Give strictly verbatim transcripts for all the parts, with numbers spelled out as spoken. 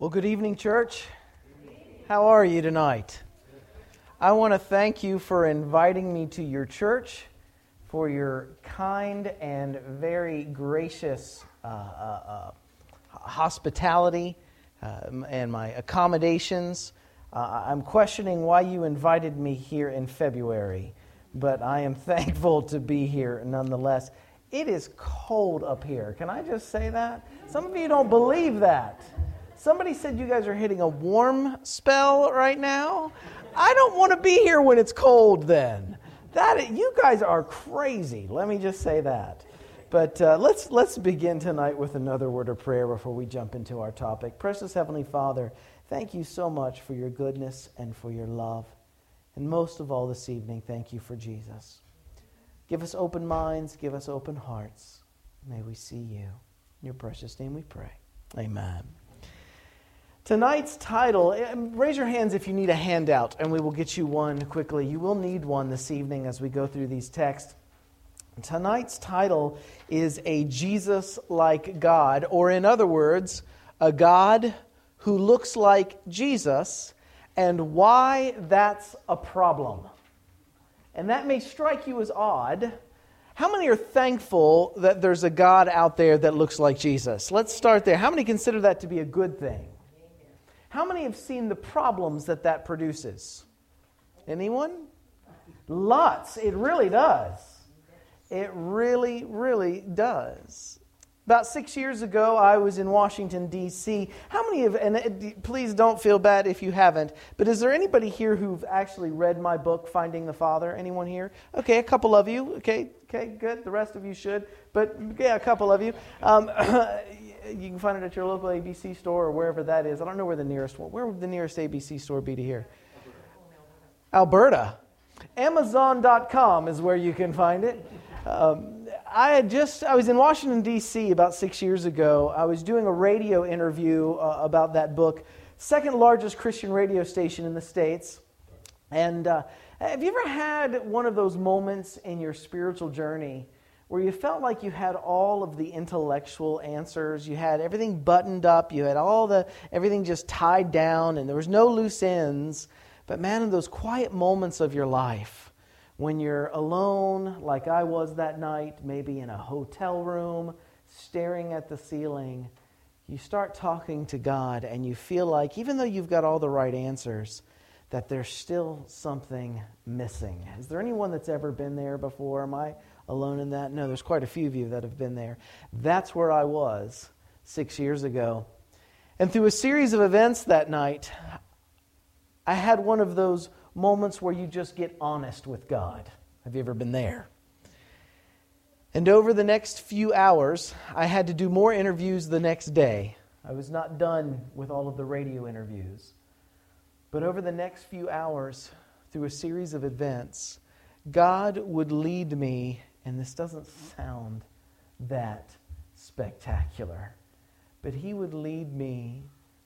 Well, good evening, church. How are you tonight? I want to thank you for inviting me to your church, for your kind and very gracious uh, uh, uh, hospitality uh, and my accommodations. Uh, I'm questioning why you invited me here in February, but I am thankful to be here nonetheless. It is cold up here. Can I just say that? Some of you don't believe that. Somebody said you guys are hitting a warm spell right now. I don't want to be here when it's cold then. That you guys are crazy. Let me just say that. But uh, let's let's begin tonight with another word of prayer before we jump into our topic. Precious Heavenly Father, thank you so much for your goodness and for your love. And most of all this evening, thank you for Jesus. Give us open minds, give us open hearts. May we see you. In your precious name we pray. Amen. Tonight's title, raise your hands if you need a handout, and we will get you one quickly. You will need one this evening as we go through these texts. Tonight's title is A Jesus-Like God, or in other words, a God who looks like Jesus, and why that's a problem. And that may strike you as odd. How many are thankful that there's a God out there that looks like Jesus? Let's start there. How many consider that to be a good thing? How many have seen the problems that that produces? Anyone? Lots. It really does. It really, really does. About six years ago, I was in Washington, D C How many of, and it, please don't feel bad if you haven't, but is there anybody here who've actually read my book, Finding the Father? Anyone here? Okay, a couple of you. Okay, okay, good. The rest of you should, but yeah, a couple of you. Um, you can find it at your local A B C store or wherever that is. I don't know where the nearest one. Where would the nearest A B C store be to here? Alberta. Amazon dot com is where you can find it. Um, I had just, I was in Washington, D C about six years ago. I was doing a radio interview uh, about that book, second largest Christian radio station in the States. And uh, have you ever had one of those moments in your spiritual journey where you felt like you had all of the intellectual answers, you had everything buttoned up, you had all the, everything just tied down, and there was no loose ends. But man, in those quiet moments of your life, when you're alone, like I was that night, maybe in a hotel room, staring at the ceiling, you start talking to God and you feel like, even though you've got all the right answers, that there's still something missing. Is there anyone that's ever been there before? Am I alone in that? No, there's quite a few of you that have been there. That's where I was six years ago. And through a series of events that night, I had one of those moments where you just get honest with God. Have you ever been there? And over the next few hours, I had to do more interviews the next day. I was not done with all of the radio interviews. But over the next few hours, through a series of events, God would lead me, and this doesn't sound that spectacular, but He would lead me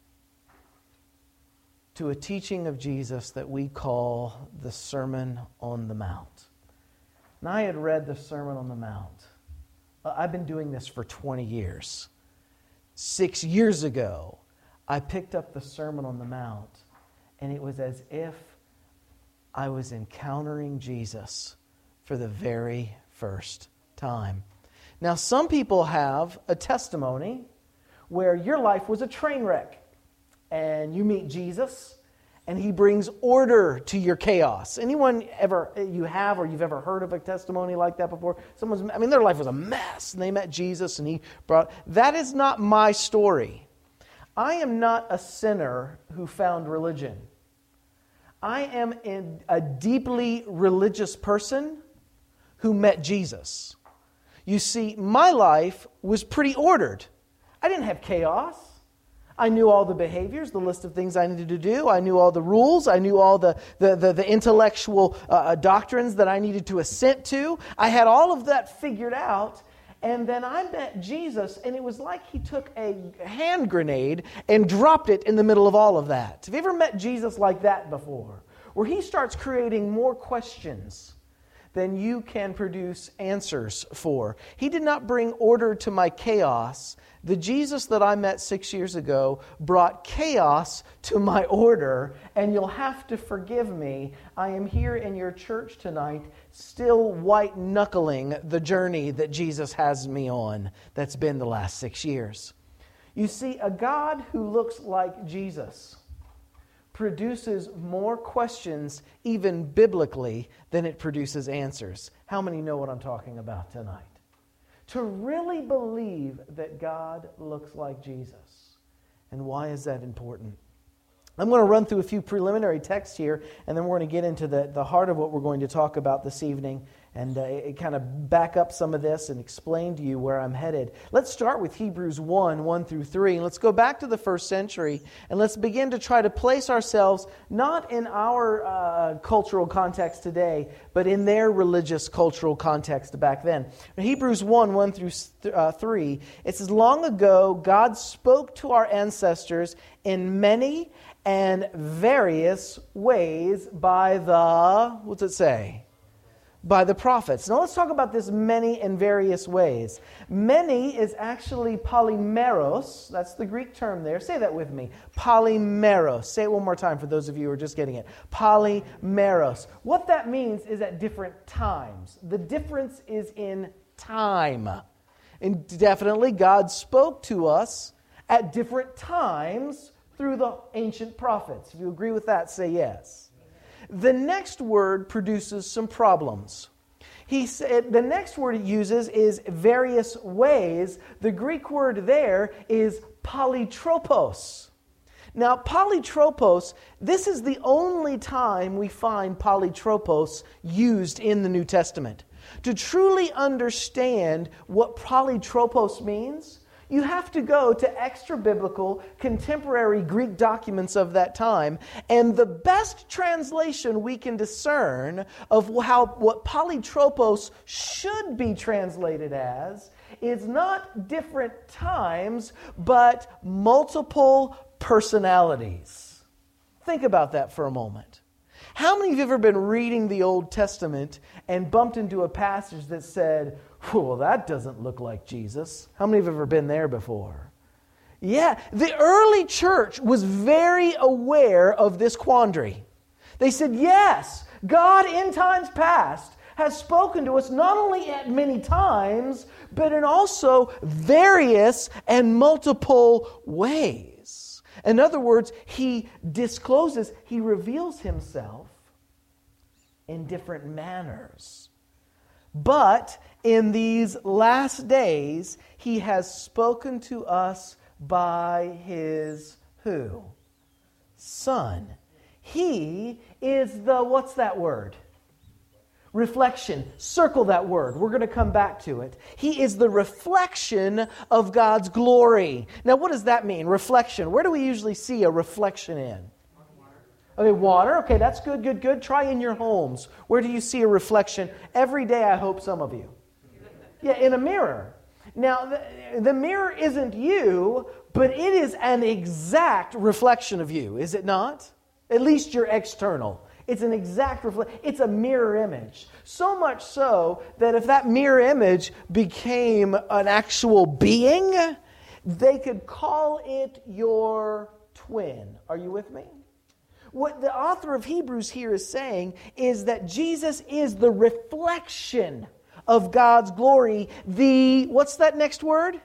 to a teaching of Jesus that we call the Sermon on the Mount. And I had read the Sermon on the Mount. I've been doing this for twenty years. Six years ago, I picked up the Sermon on the Mount, and it was as if I was encountering Jesus for the very first time. Now, some people have a testimony where your life was a train wreck, and you meet Jesus, and He brings order to your chaos. Anyone ever, you have or you've ever heard of a testimony like that before? Someone's, I mean, their life was a mess, and they met Jesus, and He brought... That is not my story. I am not a sinner who found religion. I am in a deeply religious person who met Jesus. You see, my life was pretty ordered. I didn't have chaos. I knew all the behaviors, the list of things I needed to do. I knew all the rules. I knew all the, the, the, the intellectual uh, doctrines that I needed to assent to. I had all of that figured out. And then I met Jesus, and it was like He took a hand grenade and dropped it in the middle of all of that. Have you ever met Jesus like that before? Where He starts creating more questions than you can produce answers for. He did not bring order to my chaos. The Jesus that I met six years ago brought chaos to my order, and you'll have to forgive me. I am here in your church tonight, still white-knuckling the journey that Jesus has me on that's been the last six years. You see, a God who looks like Jesus produces more questions, even biblically, than it produces answers. How many know what I'm talking about tonight? To really believe that God looks like Jesus. And why is that important? I'm going to run through a few preliminary texts here, and then we're going to get into the, the heart of what we're going to talk about this evening, and uh, kind of back up some of this and explain to you where I'm headed. Let's start with Hebrews one, one through three, and let's go back to the first century, and let's begin to try to place ourselves not in our uh, cultural context today, but in their religious cultural context back then. In Hebrews one, one through three, it says, "Long ago God spoke to our ancestors in many and various ways by the," what's it say? By the prophets. Now let's talk about this many and various ways. Many is actually polymeros. That's the Greek term there. Say that with me. Polymeros. Say it one more time for those of you who are just getting it. Polymeros. What that means is at different times. The difference is in time. And definitely God spoke to us at different times through the ancient prophets. If you agree with that, say yes. The next word produces some problems. He said the next word it uses is various ways. The Greek word there is polytropos. Now, polytropos, this is the only time we find polytropos used in the New Testament. To truly understand what polytropos means, you have to go to extra-biblical, contemporary Greek documents of that time, and the best translation we can discern of how what polytropos should be translated as is not different times, but multiple personalities. Think about that for a moment. How many of you have ever been reading the Old Testament and bumped into a passage that said, "Well, that doesn't look like Jesus"? How many have ever been there before? Yeah, the early church was very aware of this quandary. They said, yes, God in times past has spoken to us not only at many times, but in also various and multiple ways. In other words, He discloses, He reveals Himself in different manners. But in these last days, He has spoken to us by His who? Son. He is the, what's that word? Reflection. Circle that word. We're going to come back to it. He is the reflection of God's glory. Now, what does that mean? Reflection. Where do we usually see a reflection in? Okay, water. Okay, that's good, good, good. Try in your homes. Where do you see a reflection? Every day, I hope some of you. Yeah, in a mirror. Now, the, the mirror isn't you, but it is an exact reflection of you, is it not? At least your external. It's an exact reflection. It's a mirror image. So much so that if that mirror image became an actual being, they could call it your twin. Are you with me? What the author of Hebrews here is saying is that Jesus is the reflection of God's glory. The, what's that next word?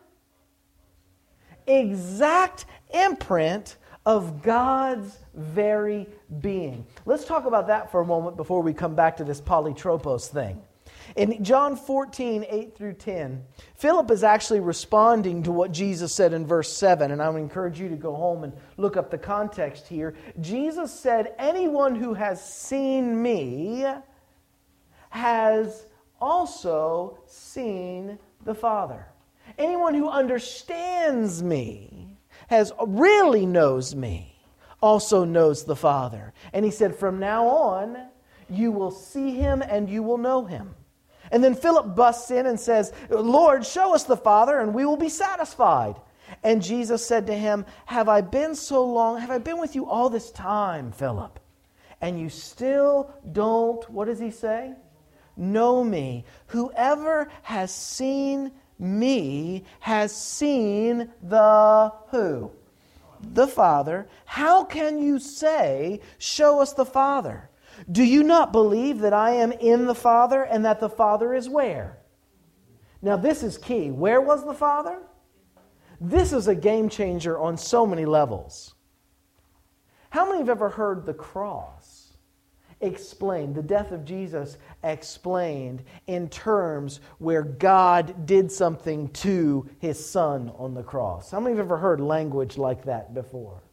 Exact imprint of God's very being. Let's talk about that for a moment before we come back to this polytropos thing. In John fourteen, eight through ten, Philip is actually responding to what Jesus said in verse seven, and I would encourage you to go home and look up the context here. Jesus said, "Anyone who has seen me has also seen the Father. Anyone who understands me has really knows me, also knows the Father." And he said, "From now on, you will see him and you will know him." And then Philip busts in and says, "Lord, show us the Father and we will be satisfied." And Jesus said to him, "Have I been so long, have I been with you all this time, Philip? And you still don't," what does he say? know me. Whoever has seen me has seen the who? The Father. How can you say, show us the Father? Do you not believe that I am in the Father and that the Father is where? Now this is key. Where was the Father? This is a game changer on so many levels. How many have ever heard the cross explained, the death of Jesus explained in terms where God did something to His Son on the cross? How many have ever heard language like that before?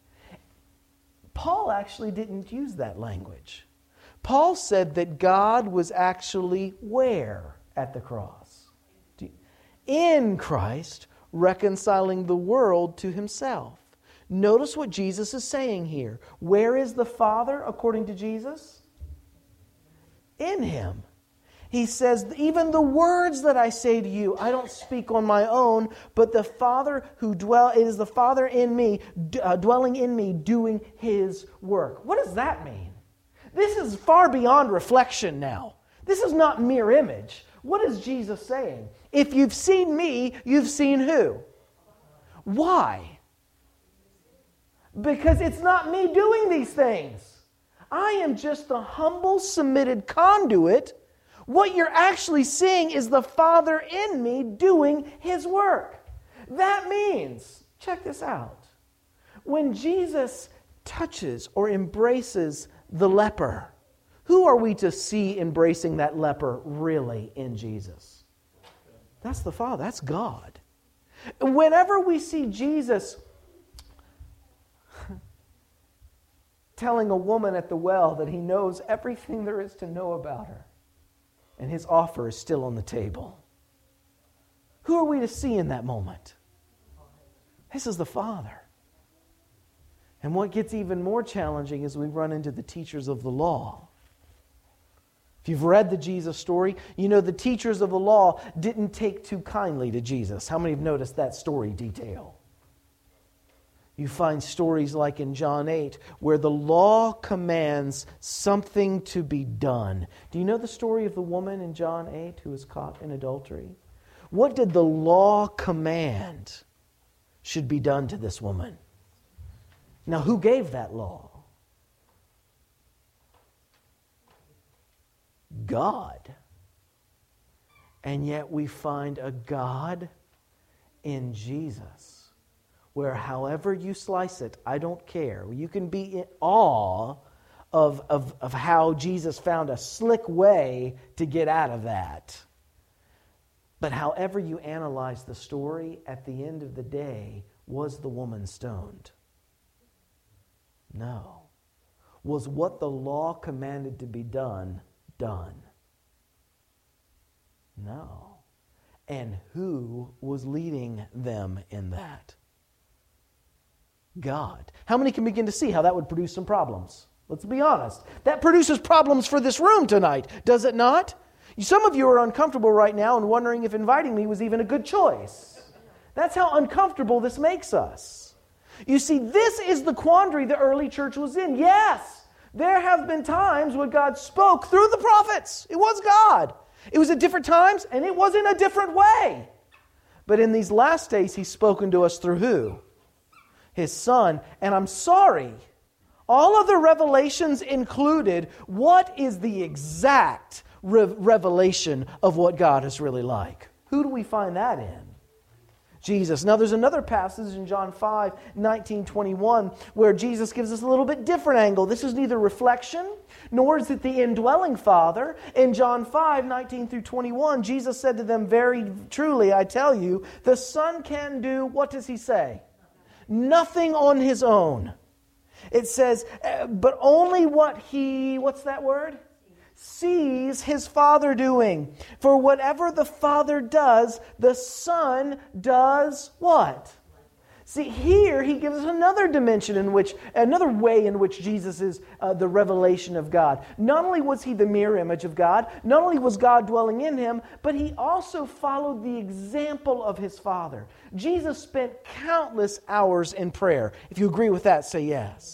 Paul actually didn't use that language. Paul said that God was actually where at the cross? In Christ, reconciling the world to Himself. Notice what Jesus is saying here. Where is the Father according to Jesus? In Him. He says, even the words that I say to you, I don't speak on my own, but the Father who dwell, it is the Father in me, uh, dwelling in me, doing His work. What does that mean? This is far beyond reflection now. This is not mere image. What is Jesus saying? If you've seen me, you've seen who? Why? Because it's not me doing these things. I am just the humble, submitted conduit. What you're actually seeing is the Father in me doing His work. That means, check this out, when Jesus touches or embraces the leper, who are we to see embracing that leper really in Jesus? That's the Father. That's God. Whenever we see Jesus telling a woman at the well that He knows everything there is to know about her, and His offer is still on the table, who are we to see in that moment? This is the Father. And what gets even more challenging is we run into the teachers of the law. If you've read the Jesus story, you know the teachers of the law didn't take too kindly to Jesus. How many have noticed that story detail? You find stories like in John eight where the law commands something to be done. Do you know the story of the woman in John eight who was caught in adultery? What did the law command should be done to this woman? Now, who gave that law? God. And yet we find a God in Jesus where however you slice it, I don't care. You can be in awe of, of, of how Jesus found a slick way to get out of that. But however you analyze the story, at the end of the day, was the woman stoned? No. Was what the law commanded to be done, done? No. And who was leading them in that? God. How many can begin to see how that would produce some problems? Let's be honest. That produces problems for this room tonight, does it not? Some of you are uncomfortable right now and wondering if inviting me was even a good choice. That's how uncomfortable this makes us. You see, this is the quandary the early church was in. Yes, there have been times when God spoke through the prophets. It was God. It was at different times, and it was in a different way. But in these last days, He's spoken to us through who? His Son. And I'm sorry, all of the revelations included, what is the exact re- revelation of what God is really like? Who do we find that in? Jesus. Now there's another passage in John five, nineteen, twenty-one where Jesus gives us a little bit different angle. This is neither reflection nor is it the indwelling Father. In John five, nineteen through twenty-one, Jesus said to them, very truly, I tell you, the Son can do, what does He say? Nothing on His own. It says, but only what He, what's that word? Sees His Father doing. For whatever the Father does, the Son does what? See, here He gives us another dimension in which, another way in which Jesus is uh, the revelation of God. Not only was He the mirror image of God, not only was God dwelling in Him, but He also followed the example of His Father. Jesus spent countless hours in prayer. If you agree with that, say yes.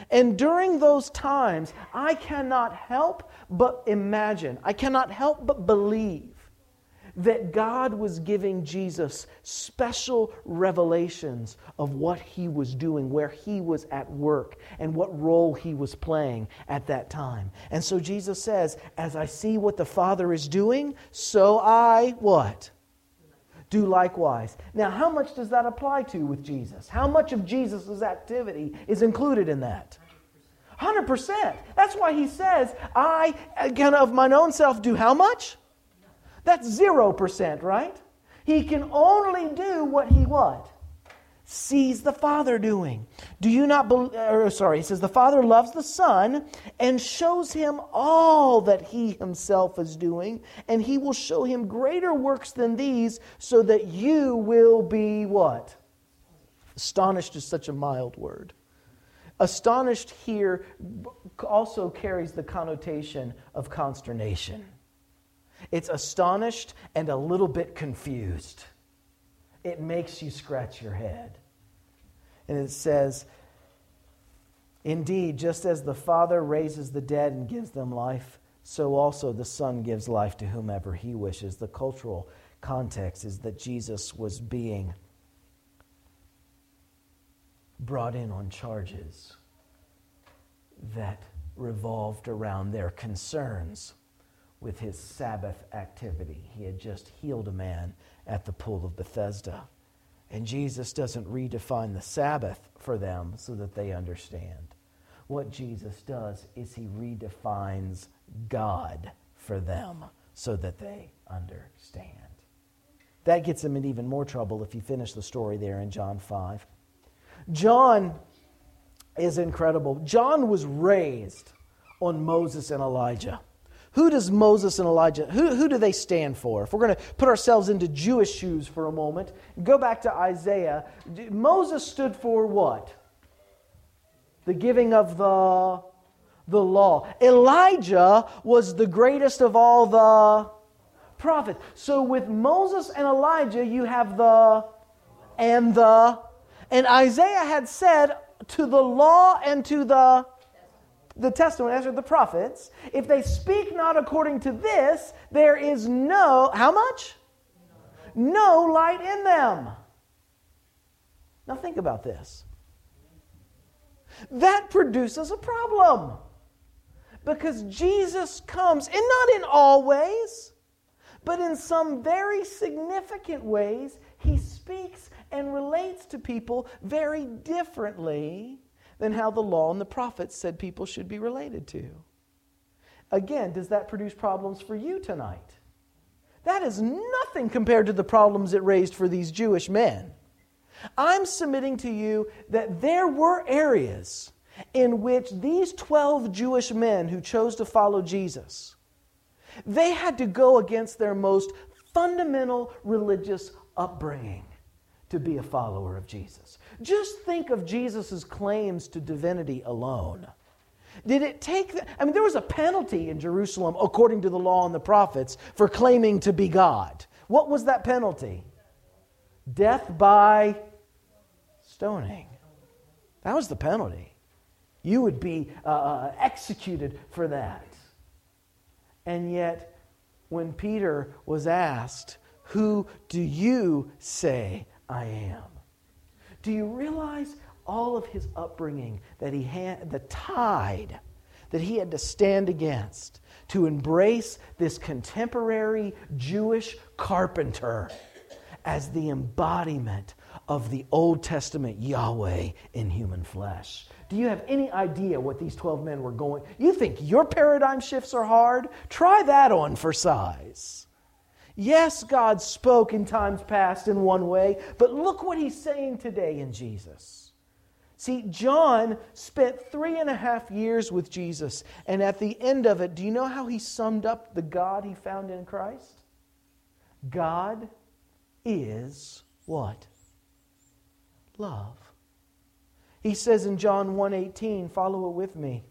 And during those times, I cannot help but imagine, I cannot help but believe that God was giving Jesus special revelations of what He was doing, where He was at work, and what role He was playing at that time. And so Jesus says, as I see what the Father is doing, so I, what? Do likewise. Now, how much does that apply to with Jesus? How much of Jesus' activity is included in that? one hundred percent. That's why He says, I, again, of mine own self, do how much? That's zero percent, right? He can only do what He what? Sees the Father doing. Do you not believe, or sorry, He says, the Father loves the Son and shows Him all that He Himself is doing, and He will show Him greater works than these, so that you will be what? Astonished is such a mild word. Astonished here also carries the connotation of consternation. It's astonished and a little bit confused. It makes you scratch your head. And it says, indeed, just as the Father raises the dead and gives them life, so also the Son gives life to whomever He wishes. The cultural context is that Jesus was being brought in on charges that revolved around their concerns with His Sabbath activity. He had just healed a man at the pool of Bethesda. And Jesus doesn't redefine the Sabbath for them so that they understand. What Jesus does is He redefines God for them so that they understand. That gets Him in even more trouble if you finish the story there in John five. John is incredible. John was raised on Moses and Elijah. Who does Moses and Elijah, who, who do they stand for? If we're going to put ourselves into Jewish shoes for a moment, go back to Isaiah. Moses stood for what? The giving of the, the law. Elijah was the greatest of all the prophets. So with Moses and Elijah, you have the and the. And Isaiah had said to the law and to the The Testament, as are the prophets, if they speak not according to this, there is no, how much? No light in them. Now think about this. That produces a problem. Because Jesus comes, and not in all ways, but in some very significant ways, He speaks and relates to people very differently than how the law and the prophets said people should be related to. Again, does that produce problems for you tonight? That is nothing compared to the problems it raised for these Jewish men. I'm submitting to you that there were areas in which these twelve Jewish men who chose to follow Jesus, they had to go against their most fundamental religious upbringing to be a follower of Jesus. Just think of Jesus' claims to divinity alone. Did it take... The, I mean, there was a penalty in Jerusalem, according to the law and the prophets, for claiming to be God. What was that penalty? Death by stoning. That was the penalty. You would be uh, executed for that. And yet, when Peter was asked, "Who do you say I am?" Do you realize all of his upbringing, that he had, the tide that he had to stand against to embrace this contemporary Jewish carpenter as the embodiment of the Old Testament Yahweh in human flesh? Do you have any idea what these twelve men were going? You think your paradigm shifts are hard? Try that on for size. Yes, God spoke in times past in one way, but look what He's saying today in Jesus. See, John spent three and a half years with Jesus, and at the end of it, do you know how he summed up the God he found in Christ? God is what? Love. He says in John one eighteen, follow it with me.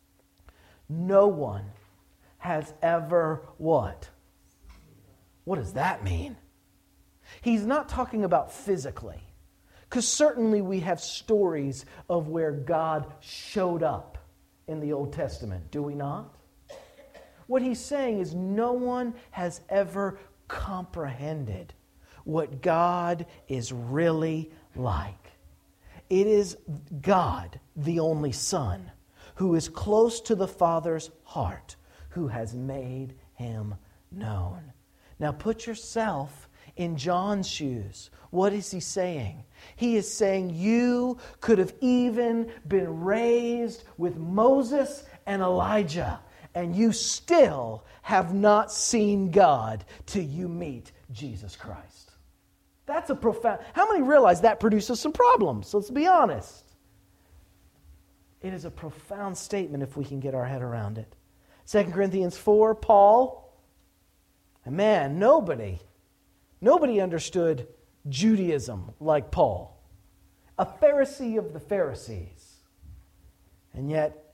No one has ever what? What does that mean? He's not talking about physically. Because certainly we have stories of where God showed up in the Old Testament, do we not? What he's saying is no one has ever comprehended what God is really like. It is God, the only Son, who is close to the Father's heart, who has made him known. Now put yourself in John's shoes. What is he saying? He is saying you could have even been raised with Moses and Elijah, and you still have not seen God till you meet Jesus Christ. That's a profound... How many realize that produces some problems? Let's be honest. It is a profound statement if we can get our head around it. Second Corinthians four, Paul, and man, nobody... Nobody understood Judaism like Paul, a Pharisee of the Pharisees. And yet,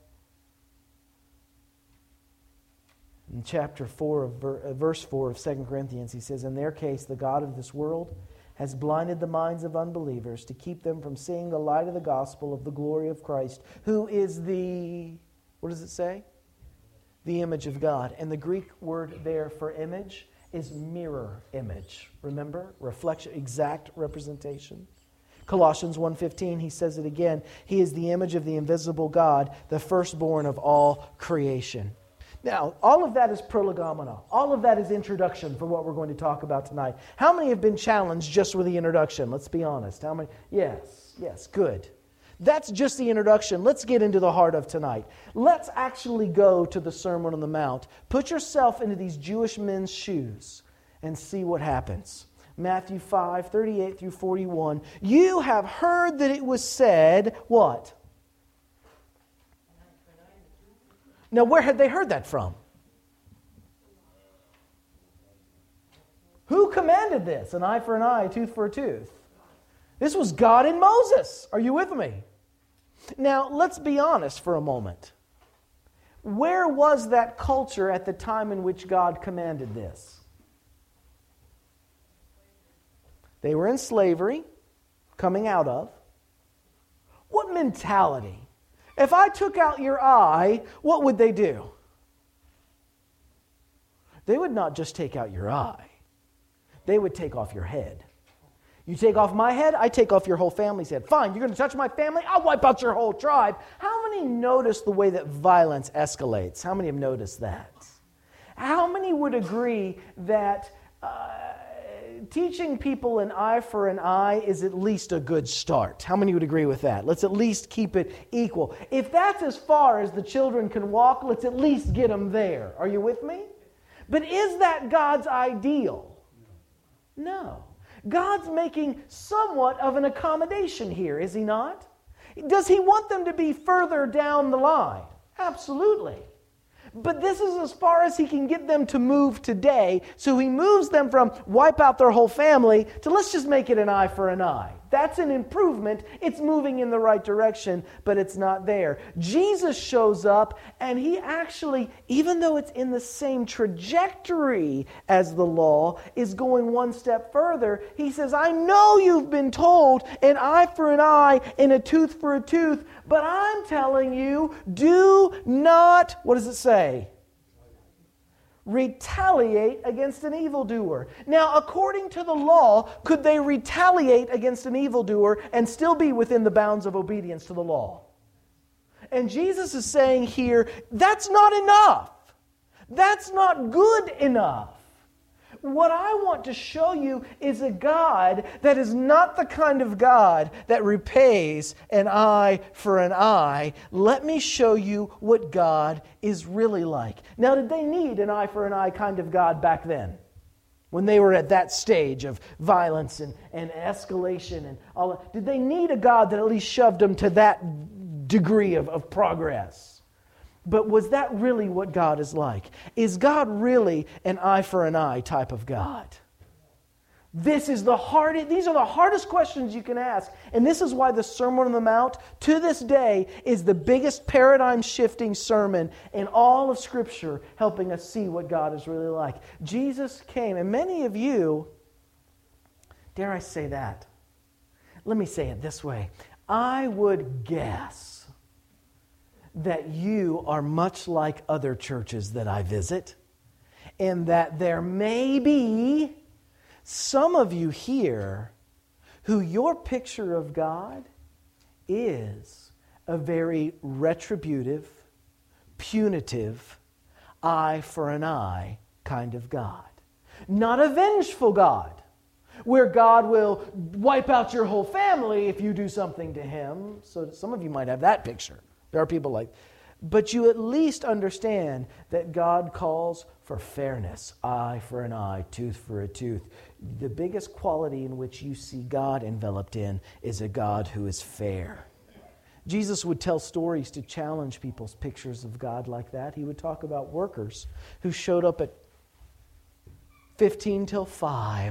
in chapter four, of ver- verse four of Second Corinthians, he says, in their case, the God of this world has blinded the minds of unbelievers to keep them from seeing the light of the gospel of the glory of Christ, who is the, what does it say? The image of God. And the Greek word there for image is mirror image. Remember? Reflection, exact representation. Colossians one fifteen, he says it again. He is the image of the invisible God, the firstborn of all creation. Now, all of that is prolegomena. All of that is introduction for what we're going to talk about tonight. How many have been challenged just with the introduction? Let's be honest. How many? Yes, yes, good. That's just the introduction. Let's get into the heart of tonight. Let's actually go to the Sermon on the Mount. Put yourself into these Jewish men's shoes and see what happens. Matthew five, thirty-eight through forty-one. You have heard that it was said, what? Now, where had they heard that from? Who commanded this? An eye for an eye, a tooth for a tooth. This was God and Moses. Are you with me? Now, let's be honest for a moment. Where was that culture at the time in which God commanded this? They were in slavery, coming out of. What mentality? If I took out your eye, what would they do? They would not just take out your eye. They would take off your head. You take off my head, I take off your whole family's head. Fine, you're going to touch my family, I'll wipe out your whole tribe. How many notice the way that violence escalates? How many have noticed that? How many would agree that uh, teaching people an eye for an eye is at least a good start? How many would agree with that? Let's at least keep it equal. If that's as far as the children can walk, let's at least get them there. Are you with me? But is that God's ideal? No. God's making somewhat of an accommodation here, is he not? Does he want them to be further down the line? Absolutely. But this is as far as he can get them to move today. So he moves them from wipe out their whole family to let's just make it an eye for an eye. That's an improvement. It's moving in the right direction, but it's not there. Jesus shows up and he actually, even though it's in the same trajectory as the law, is going one step further. He says, I know you've been told an eye for an eye and a tooth for a tooth, but I'm telling you, do not, what does it say? Retaliate against an evildoer. Now, according to the law, could they retaliate against an evildoer and still be within the bounds of obedience to the law? And Jesus is saying here, that's not enough. That's not good enough. What I want to show you is a God that is not the kind of God that repays an eye for an eye. Let me show you what God is really like. Now, did they need an eye for an eye kind of God back then? When they were at that stage of violence and, and escalation and all that, did they need a God that at least shoved them to that degree of, of progress? But was that really what God is like? Is God really an eye for an eye type of God? This is the hardest, these are the hardest questions you can ask. And this is why the Sermon on the Mount, to this day, is the biggest paradigm-shifting sermon in all of Scripture, helping us see what God is really like. Jesus came, and many of you, dare I say that, let me say it this way. I would guess that you are much like other churches that I visit, and that there may be some of you here who your picture of God is a very retributive, punitive, eye for an eye kind of God. Not a vengeful God, where God will wipe out your whole family if you do something to Him. So some of you might have that picture. There are people like, but you at least understand that God calls for fairness, eye for an eye, tooth for a tooth. The biggest quality in which you see God enveloped in is a God who is fair. Jesus would tell stories to challenge people's pictures of God like that. He would talk about workers who showed up at fifteen till five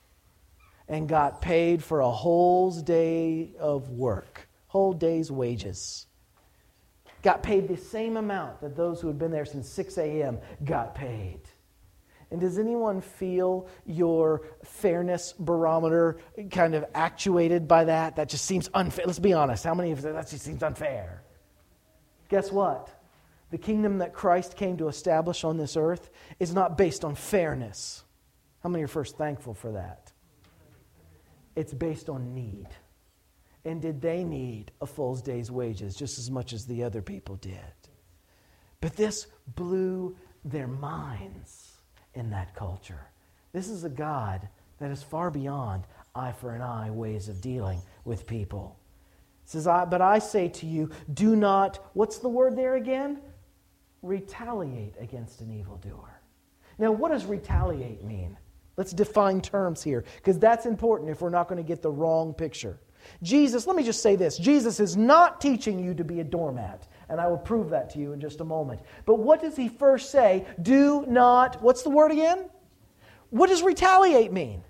and got paid for a whole day of work, whole day's wages. Got paid the same amount that those who had been there since six a.m. got paid. And does anyone feel your fairness barometer kind of actuated by that? That just seems unfair. Let's be honest. How many of you, that just seems unfair? Guess what? The kingdom that Christ came to establish on this earth is not based on fairness. How many are first thankful for that? It's based on need. And did they need a full day's wages just as much as the other people did? But this blew their minds in that culture. This is a God that is far beyond eye for an eye ways of dealing with people. It says, I, but I say to you, do not, what's the word there again? Retaliate against an evildoer. Now, what does retaliate mean? Let's define terms here, because that's important if we're not going to get the wrong picture. Jesus, let me just say this. Jesus is not teaching you to be a doormat, and I will prove that to you in just a moment. But what does He first say? Do not, what's the word again? What does retaliate mean?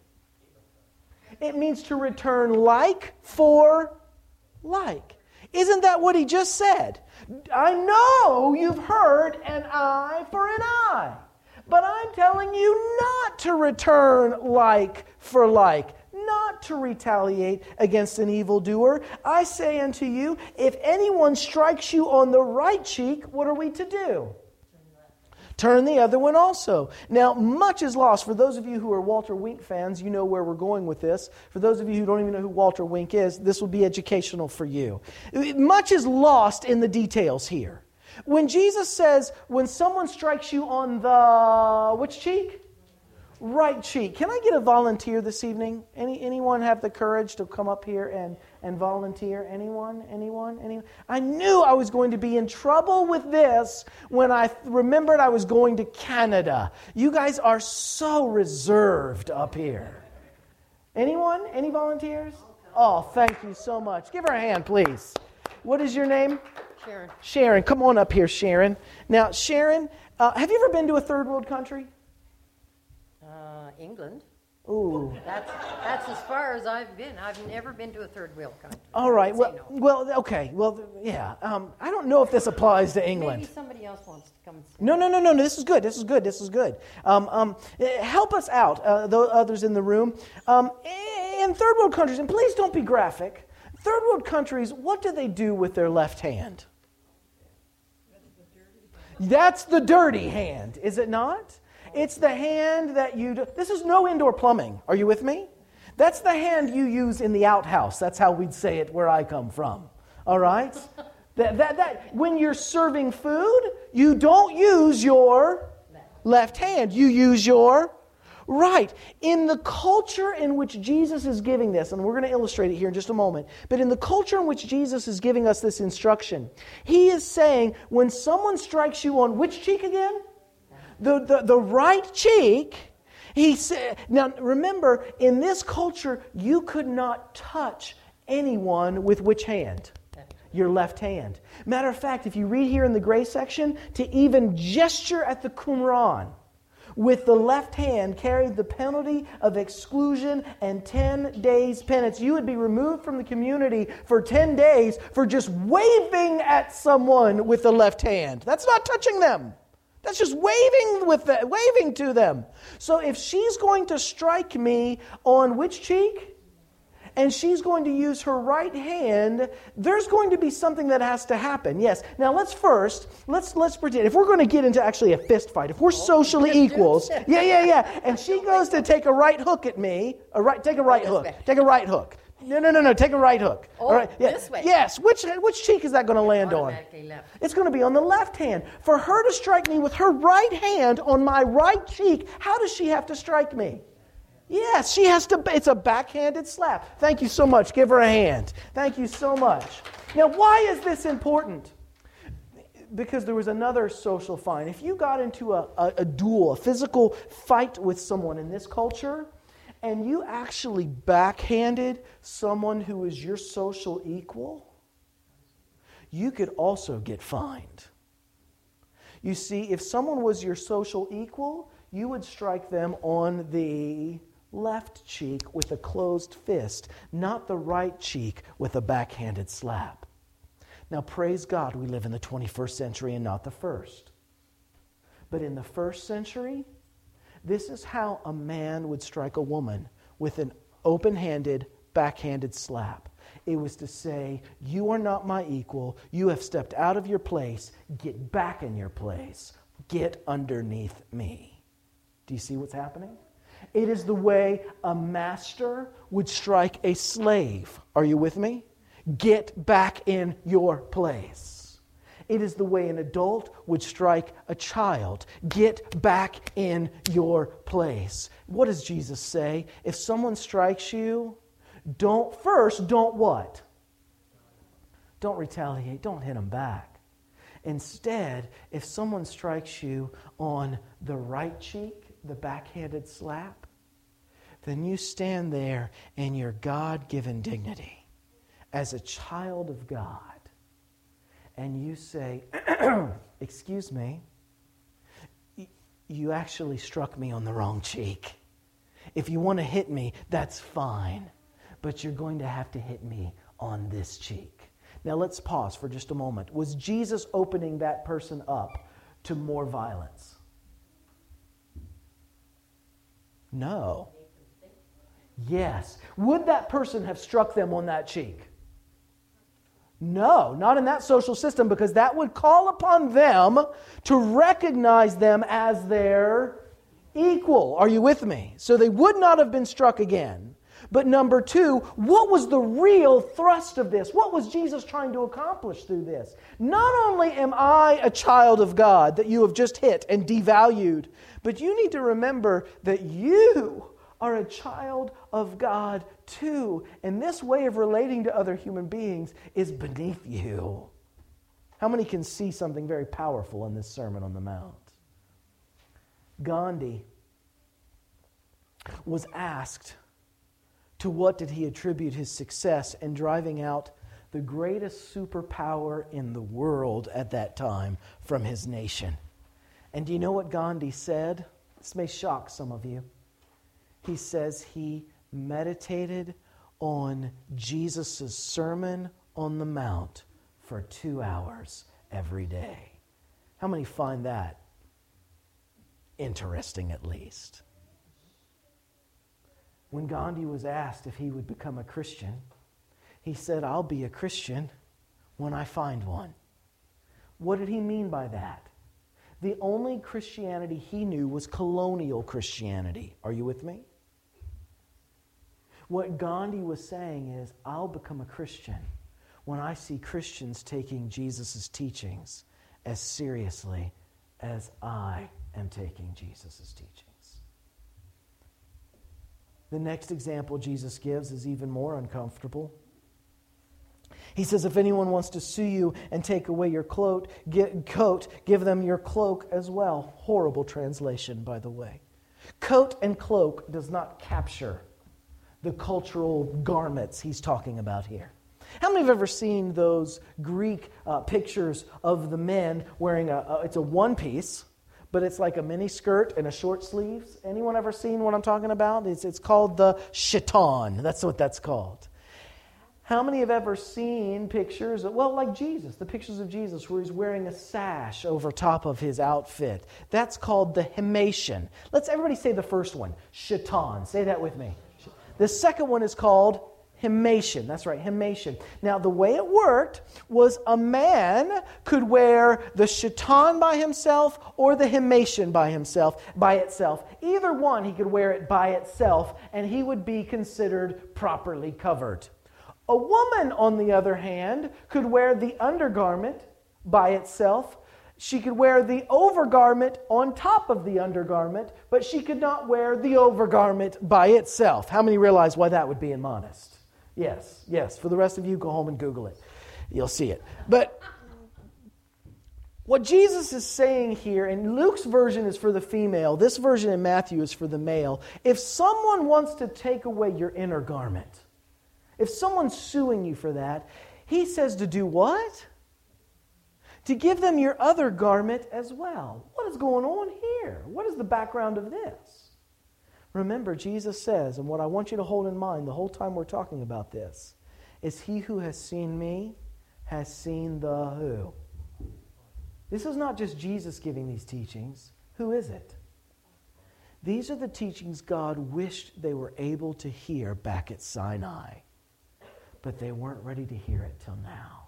It means to return like for like. Isn't that what He just said? I know you've heard an eye for an eye, but I'm telling you not to return like for like. Not to retaliate against an evildoer. I say unto you, if anyone strikes you on the right cheek, what are we to do? Turn the other one also. Now, much is lost. For those of you who are Walter Wink fans, you know where we're going with this. For those of you who don't even know who Walter Wink is, this will be educational for you. Much is lost in the details here. When Jesus says, when someone strikes you on the, which cheek? Right cheek. Can I get a volunteer this evening? Any anyone have the courage to come up here and, and volunteer? Anyone? Anyone? Anyone? I knew I was going to be in trouble with this when I remembered I was going to Canada. You guys are so reserved up here. Anyone? Any volunteers? Oh, thank you so much. Give her a hand, please. What is your name? Sharon. Sharon. Come on up here, Sharon. Now, Sharon, uh, have you ever been to a third world country? Uh, England. Ooh. That's that's as far as I've been. I've never been to a third world country. All right. Well, no. well, okay. Well, yeah. Um, I don't know if this applies to England. Maybe somebody else wants to come and say. No, no, no, no, no. This is good. This is good. This is good. Um, um, help us out, uh, the others in the room. Um, in third world countries, and please don't be graphic. Third world countries, what do they do with their left hand? That's the dirty hand, is it not? It's the hand that you do. This is no indoor plumbing. Are you with me? That's the hand you use in the outhouse. That's how we'd say it where I come from. All right? that, that, that, when you're serving food, you don't use your left hand. You use your right. In the culture in which Jesus is giving this, and we're going to illustrate it here in just a moment, but in the culture in which Jesus is giving us this instruction, He is saying, when someone strikes you on which cheek again? The, the, the right cheek, he said. Now remember, in this culture, you could not touch anyone with which hand? Your left hand. Matter of fact, if you read here in the gray section, to even gesture at the Qumran with the left hand carried the penalty of exclusion and ten days penance. You would be removed from the community for ten days for just waving at someone with the left hand. That's not touching them. That's just waving with the, waving to them. So if she's going to strike me on which cheek? and she's going to use her right hand, there's going to be something that has to happen. Yes. Now let's first, let's let's pretend, if we're going to get into actually a fist fight, if we're socially equals, yeah, yeah, yeah, and she goes to take a right hook at me, a right, take a right hook, take a right hook. No, no, no, no, take a right hook. Oh, all right. Yeah. This way. Yes. Which, which cheek is that going to land on? Automatically left. It's going to be on the left hand. For her to strike me with her right hand on my right cheek, how does she have to strike me? Yes, she has to, it's a backhanded slap. Thank you so much. Give her a hand. Thank you so much. Now, why is this important? Because there was another social fine. If you got into a, a, a duel, a physical fight with someone in this culture, and you actually backhanded someone who is your social equal, you could also get fined. You see, if someone was your social equal, you would strike them on the left cheek with a closed fist, not the right cheek with a backhanded slap. Now, praise God, we live in the twenty-first century and not the first. But in the first century, this is how a man would strike a woman, with an open-handed, backhanded slap. It was to say, you are not my equal. You have stepped out of your place. Get back in your place. Get underneath me. Do you see what's happening? It is the way a master would strike a slave. Are you with me? Get back in your place. It is the way an adult would strike a child. Get back in your place. What does Jesus say? If someone strikes you, don't first, don't what? Don't retaliate. Don't hit them back. Instead, if someone strikes you on the right cheek, the backhanded slap, then you stand there in your God-given dignity as a child of God. And you say, excuse me, you actually struck me on the wrong cheek. If you want to hit me, that's fine. But you're going to have to hit me on this cheek. Now let's pause for just a moment. Was Jesus opening that person up to more violence? No. Yes. Would that person have struck them on that cheek? No, not in that social system, because that would call upon them to recognize them as their equal. Are you with me? So they would not have been struck again. But number two, what was the real thrust of this? What was Jesus trying to accomplish through this? Not only am I a child of God that you have just hit and devalued, but you need to remember that you are a child of God too. And this way of relating to other human beings is beneath you. How many can see something very powerful in this Sermon on the Mount? Gandhi was asked, to what did he attribute his success in driving out the greatest superpower in the world at that time from his nation? And do you know what Gandhi said? This may shock some of you. He says he meditated on Jesus' Sermon on the Mount for two hours every day. How many find that interesting, at least? When Gandhi was asked if he would become a Christian, he said, I'll be a Christian when I find one. What did he mean by that? The only Christianity he knew was colonial Christianity. Are you with me? What Gandhi was saying is, I'll become a Christian when I see Christians taking Jesus' teachings as seriously as I am taking Jesus' teachings. The next example Jesus gives is even more uncomfortable. He says, if anyone wants to sue you and take away your cloak, get, coat, give them your cloak as well. Horrible translation, by the way. Coat and cloak does not capture the cultural garments he's talking about here. How many have ever seen those Greek uh, pictures of the men wearing a, a, it's a one piece, but it's like a mini skirt and a short sleeves? Anyone ever seen what I'm talking about? It's, it's called the chiton. That's what that's called. How many have ever seen pictures of, well, like Jesus, the pictures of Jesus where he's wearing a sash over top of his outfit? That's called the himation. Let's everybody say the first one, chiton. Say that with me. The second one is called Himation. That's right, himation. Now, the way it worked was a man could wear the chiton by himself or the himation by himself, by itself. Either one, he could wear it by itself, and he would be considered properly covered. A woman, on the other hand, could wear the undergarment by itself. She could wear the overgarment on top of the undergarment, but she could not wear the overgarment by itself. How many realize why that would be immodest? Yes, yes. For the rest of you, go home and Google it. You'll see it. But what Jesus is saying here, and Luke's version is for the female, this version in Matthew is for the male. If someone wants to take away your inner garment, if someone's suing you for that, he says to do what? To give them your other garment as well. What is going on here? What is the background of this? Remember, Jesus says, and what I want you to hold in mind the whole time we're talking about this, is he who has seen me has seen the who? This is not just Jesus giving these teachings. Who is it? These are the teachings God wished they were able to hear back at Sinai. But they weren't ready to hear it till now.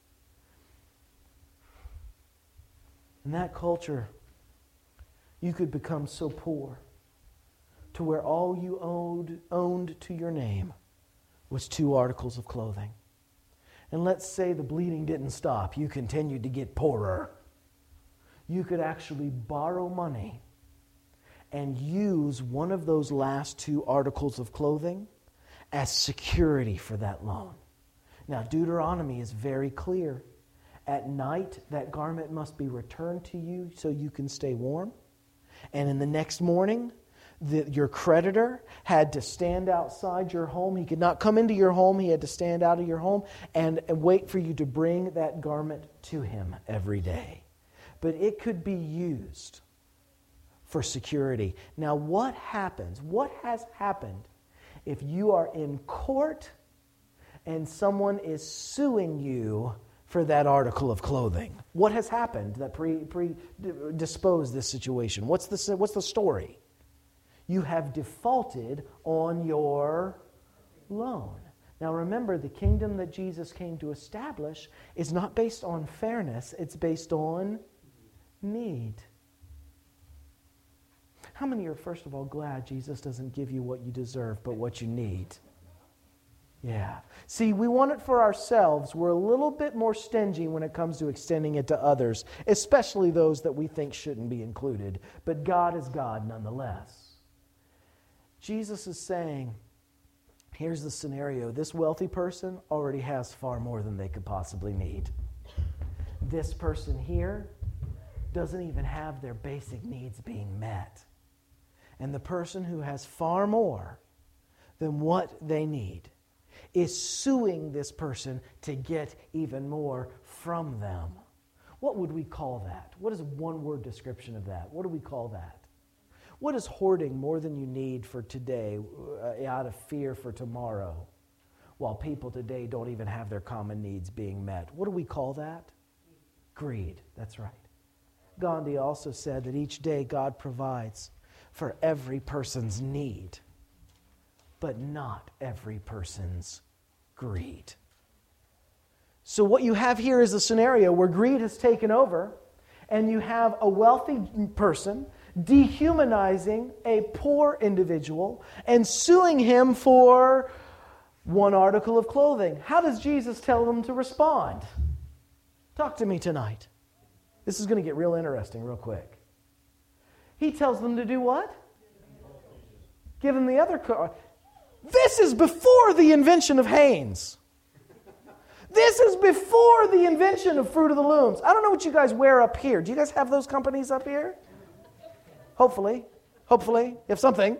In that culture, you could become so poor to where all you owned, owned to your name was two articles of clothing. And let's say the bleeding didn't stop. You continued to get poorer. You could actually borrow money and use one of those last two articles of clothing as security for that loan. Now, Deuteronomy is very clear. At night, that garment must be returned to you so you can stay warm. And in the next morning, the, your creditor had to stand outside your home. He could not come into your home. He had to stand out of your home and, and wait for you to bring that garment to him every day. But it could be used for security. Now, what happens? What has happened if you are in court and someone is suing you for that article of clothing? What has happened that pre, predisposed this situation? What's the, what's the story? You have defaulted on your loan. Now remember, the kingdom that Jesus came to establish is not based on fairness, it's based on need. How many are, first of all, glad Jesus doesn't give you what you deserve, but what you need? Yeah. See, we want it for ourselves. We're a little bit more stingy when it comes to extending it to others, especially those that we think shouldn't be included. But God is God nonetheless. Jesus is saying, here's the scenario. This wealthy person already has far more than they could possibly need. This person here doesn't even have their basic needs being met. And the person who has far more than what they need is suing this person to get even more from them. What would we call that? What is a one-word description of that? What do we call that? What is hoarding more than you need for today uh, out of fear for tomorrow, while people today don't even have their common needs being met? What do we call that? Greed. That's right. Gandhi also said that each day God provides for every person's need, but not every person's greed. So what you have here is a scenario where greed has taken over, and you have a wealthy person dehumanizing a poor individual and suing him for one article of clothing. How does Jesus tell them to respond? Talk to me tonight. This is going to get real interesting real quick. He tells them to do what? Give them the other car. This is before the invention of Hanes. This is before the invention of Fruit of the Looms. I don't know what you guys wear up here. Do you guys have those companies up here? Hopefully. Hopefully. You have something.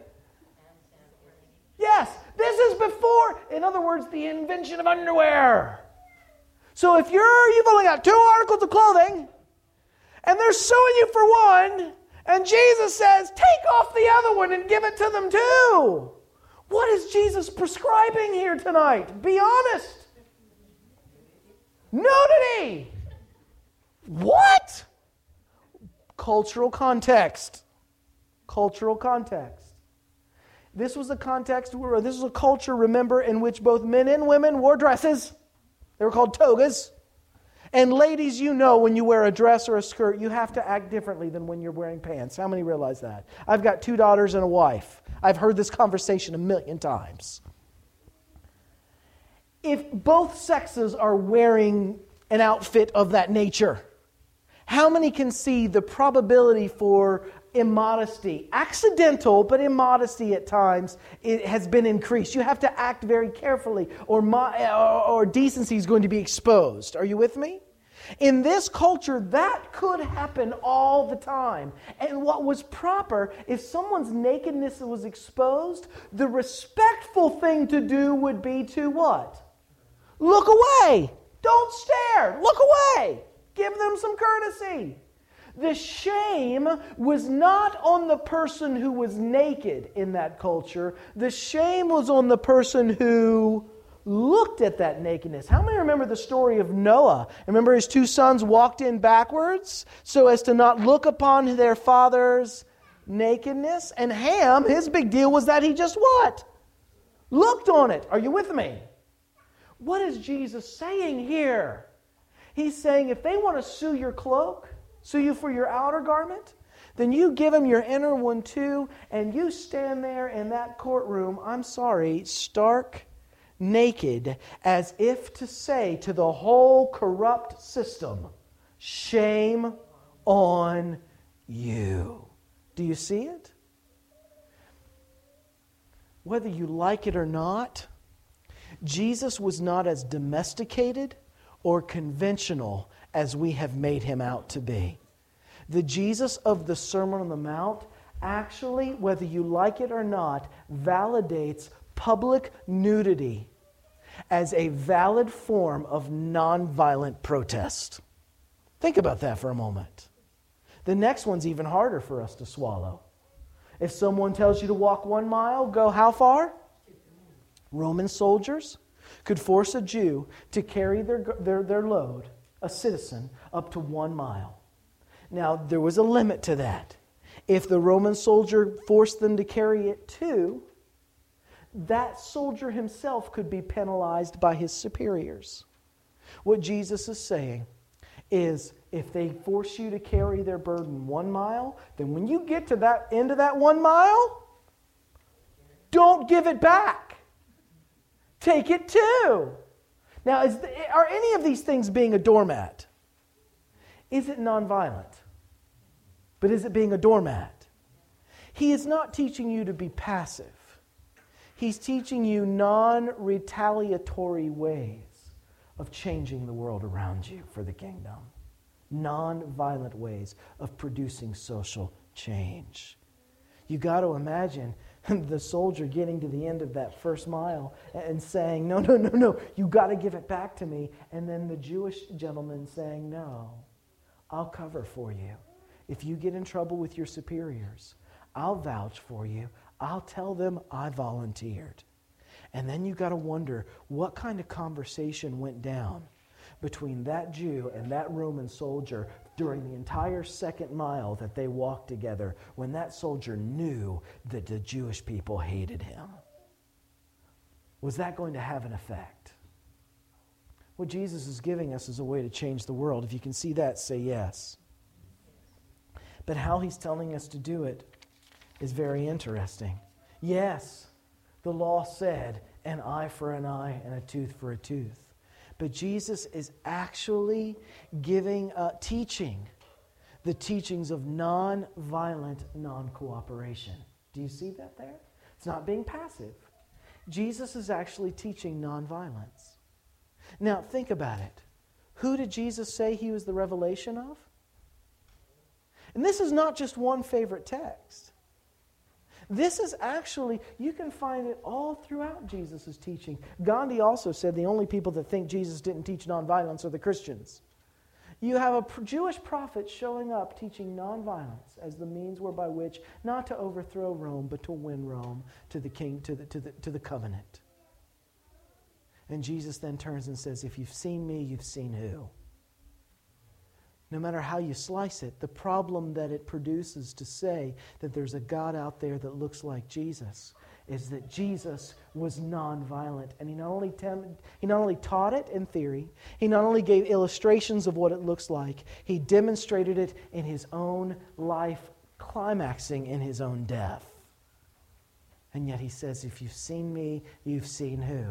Yes. This is before, in other words, the invention of underwear. So if you're, you've only got two articles of clothing, and they're suing you for one, and Jesus says, take off the other one and give it to them too. What is Jesus prescribing here tonight? Be honest. Nudity. What? Cultural context. Cultural context. This was a context, where this was a culture, remember, in which both men and women wore dresses. They were called togas. And ladies, you know when you wear a dress or a skirt, you have to act differently than when you're wearing pants. How many realize that? I've got two daughters and a wife. I've heard this conversation a million times. If both sexes are wearing an outfit of that nature, how many can see the probability for immodesty, accidental but immodesty at times, it has been increased? You have to act very carefully, or, mo- or, or decency is going to be exposed. Are you with me? In this culture, that could happen all the time. And what was proper, if someone's nakedness was exposed, the respectful thing to do would be to what? Look away. Don't stare. Look away. Give them some courtesy. The shame was not on the person who was naked in that culture. The shame was on the person who looked at that nakedness. How many remember the story of Noah? Remember his two sons walked in backwards so as to not look upon their father's nakedness? And Ham, his big deal was that he just what? Looked on it. Are you with me? What is Jesus saying here? He's saying if they want to sue your cloak, sue you for your outer garment, then you give them your inner one too, and you stand there in that courtroom, I'm sorry, stark naked, as if to say to the whole corrupt system, shame on you. Do you see it? Whether you like it or not, Jesus was not as domesticated or conventional as we have made him out to be. The Jesus of the Sermon on the Mount actually, whether you like it or not, validates public nudity as a valid form of nonviolent protest. Think about that for a moment. The next one's even harder for us to swallow. If someone tells you to walk one mile, go how far? Roman soldiers could force a Jew to carry their, their, their load, a citizen, up to one mile. Now, there was a limit to that. If the Roman soldier forced them to carry it two, that soldier himself could be penalized by his superiors. What Jesus is saying is, if they force you to carry their burden one mile, then when you get to that end of that one mile, don't give it back. Take it too. Now, is the, are any of these things being a doormat? Is it nonviolent? But is it being a doormat? He is not teaching you to be passive. He's teaching you non-retaliatory ways of changing the world around you for the kingdom. Non-violent ways of producing social change. You got to imagine the soldier getting to the end of that first mile and saying, no, no, no, no, you got to give it back to me. And then the Jewish gentleman saying, no, I'll cover for you. If you get in trouble with your superiors, I'll vouch for you. I'll tell them I volunteered. And then you got to wonder what kind of conversation went down between that Jew and that Roman soldier during the entire second mile that they walked together, when that soldier knew that the Jewish people hated him. Was that going to have an effect? What Jesus is giving us is a way to change the world. If you can see that, say yes. But how he's telling us to do it is very interesting. Yes, the law said an eye for an eye and a tooth for a tooth. But Jesus is actually giving, uh, teaching the teachings of non-violent non-cooperation. Do you see that there? It's not being passive. Jesus is actually teaching non-violence. Now, think about it. Who did Jesus say he was the revelation of? And this is not just one favorite text. This is actually, you can find it all throughout Jesus' teaching. Gandhi also said the only people that think Jesus didn't teach nonviolence are the Christians. You have a Jewish prophet showing up teaching nonviolence as the means whereby which not to overthrow Rome, but to win Rome to the king, to the, to the, to the covenant. And Jesus then turns and says, if you've seen me, you've seen who? No matter how you slice it, the problem that it produces to say that there's a God out there that looks like Jesus is that Jesus was nonviolent. And he not only tem- he not only taught it in theory, he not only gave illustrations of what it looks like, he demonstrated it in his own life, climaxing in his own death. And yet he says, if you've seen me, you've seen who?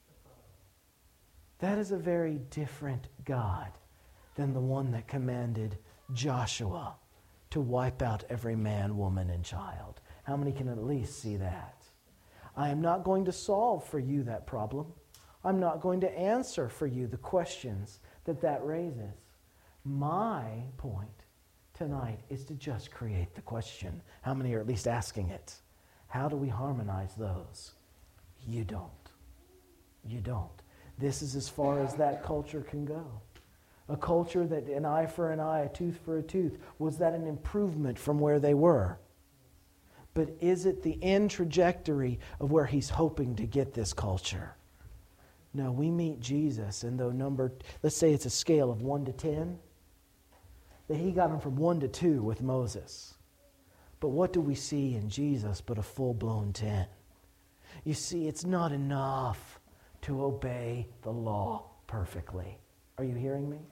That is a very different God than the one that commanded Joshua to wipe out every man, woman, and child. How many can at least see that? I am not going to solve for you that problem. I'm not going to answer for you the questions that that raises. My point tonight is to just create the question. How many are at least asking it? How do we harmonize those? You don't. You don't. This is as far as that culture can go. A culture that an eye for an eye, a tooth for a tooth. Was that an improvement from where they were? But is it the end trajectory of where he's hoping to get this culture? No, we meet Jesus, and though number, let's say it's a scale of one to ten, that he got him from one to two with Moses. But what do we see in Jesus but a full-blown ten? You see, it's not enough to obey the law perfectly. Are you hearing me?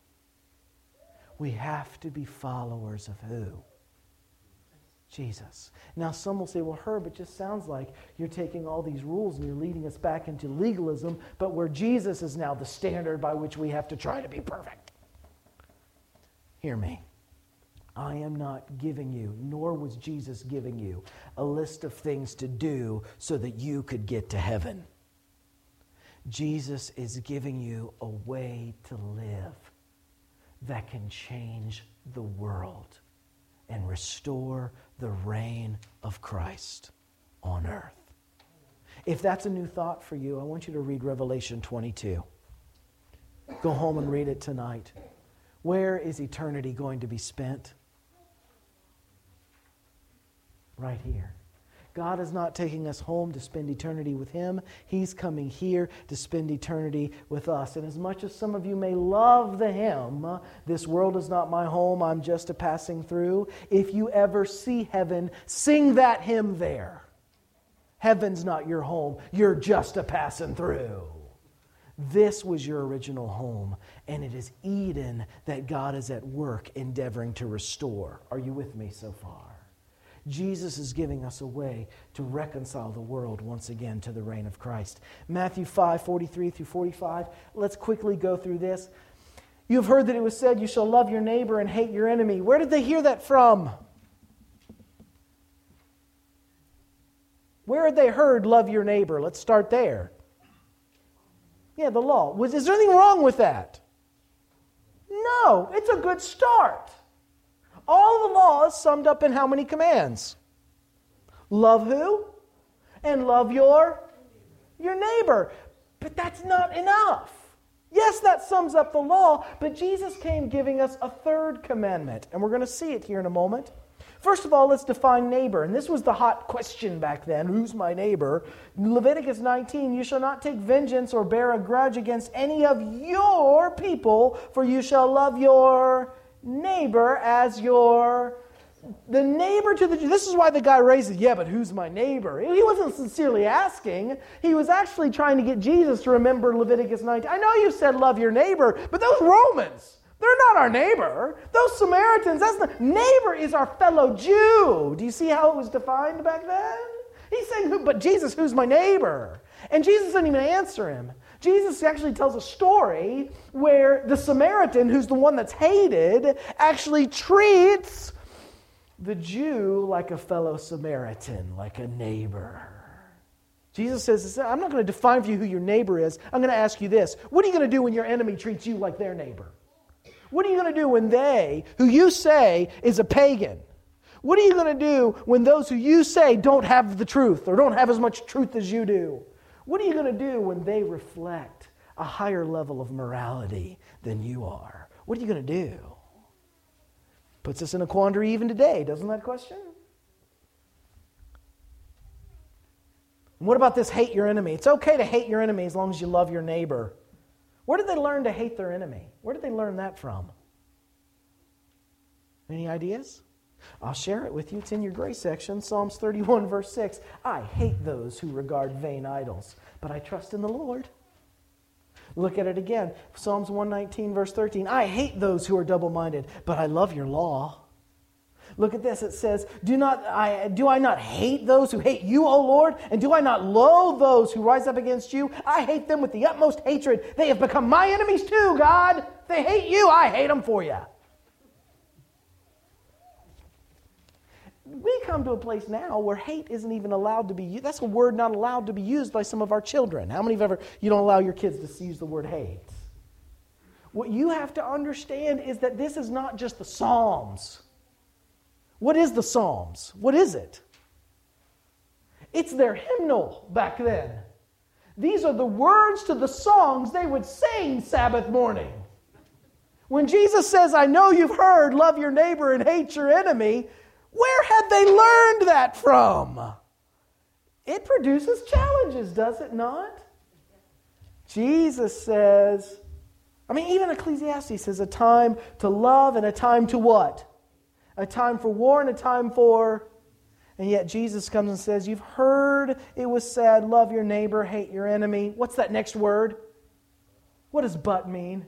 We have to be followers of who? Jesus. Now some will say, well, Herb, it just sounds like you're taking all these rules and you're leading us back into legalism, but where Jesus is now the standard by which we have to try to be perfect. Hear me. I am not giving you, nor was Jesus giving you, a list of things to do so that you could get to heaven. Jesus is giving you a way to live that can change the world and restore the reign of Christ on earth. If that's a new thought for you, I want you to read Revelation twenty-two. Go home and read it tonight. Where is eternity going to be spent? Right here. God is not taking us home to spend eternity with Him. He's coming here to spend eternity with us. And as much as some of you may love the hymn, "This world is not my home, I'm just a passing through," if you ever see heaven, sing that hymn there. Heaven's not your home, you're just a passing through. This was your original home, and it is Eden that God is at work endeavoring to restore. Are you with me so far? Jesus is giving us a way to reconcile the world once again to the reign of Christ. Matthew five, forty-three through forty-five. Let's quickly go through this. You have heard that it was said, you shall love your neighbor and hate your enemy. Where did they hear that from? Where had they heard love your neighbor? Let's start there. Yeah, the law. Was, is there anything wrong with that? No, it's a good start. All the law is summed up in how many commands? Love who? And love your, your neighbor. But that's not enough. Yes, that sums up the law, but Jesus came giving us a third commandment, and we're going to see it here in a moment. First of all, let's define neighbor, and this was the hot question back then. Who's my neighbor? Leviticus nineteen, you shall not take vengeance or bear a grudge against any of your people, for you shall love your neighbor as your... The neighbor to the... This is why the guy raises, yeah, but who's my neighbor? He wasn't sincerely asking. He was actually trying to get Jesus to remember Leviticus nineteen. I know you said love your neighbor, but those Romans, they're not our neighbor. Those Samaritans, that's the... Neighbor is our fellow Jew. Do you see how it was defined back then? He's saying, who, but Jesus, who's my neighbor? And Jesus didn't even answer him. Jesus actually tells a story where the Samaritan, who's the one that's hated, actually treats the Jew like a fellow Samaritan, like a neighbor. Jesus says, I'm not going to define for you who your neighbor is. I'm going to ask you this. What are you going to do when your enemy treats you like their neighbor? What are you going to do when they, who you say is a pagan, what are you going to do when those who you say don't have the truth or don't have as much truth as you do? What are you going to do when they reflect a higher level of morality than you are? What are you going to do? Puts us in a quandary even today, doesn't that question? And what about this hate your enemy? It's okay to hate your enemy as long as you love your neighbor. Where did they learn to hate their enemy? Where did they learn that from? Any ideas? I'll share it with you. It's in your grace section, Psalms thirty-one, verse six. I hate those who regard vain idols, but I trust in the Lord. Look at it again. Psalms one nineteen, verse thirteen. I hate those who are double-minded, but I love your law. Look at this. It says, Do not I do I not hate those who hate you, O Lord? And do I not loathe those who rise up against you? I hate them with the utmost hatred. They have become my enemies too, God. They hate you. I hate them for you. We come to a place now where hate isn't even allowed to be used. That's a word not allowed to be used by some of our children. How many have ever, you don't allow your kids to use the word hate? What you have to understand is that this is not just the Psalms. What is the Psalms? What is it? It's their hymnal back then. These are the words to the songs they would sing Sabbath morning. When Jesus says, I know you've heard, love your neighbor and hate your enemy, where had they learned that from? It produces challenges, does it not? Jesus says, I mean, even Ecclesiastes says a time to love and a time to what? A time for war and a time for... And yet Jesus comes and says, you've heard it was said, love your neighbor, hate your enemy. What's that next word? What does but mean?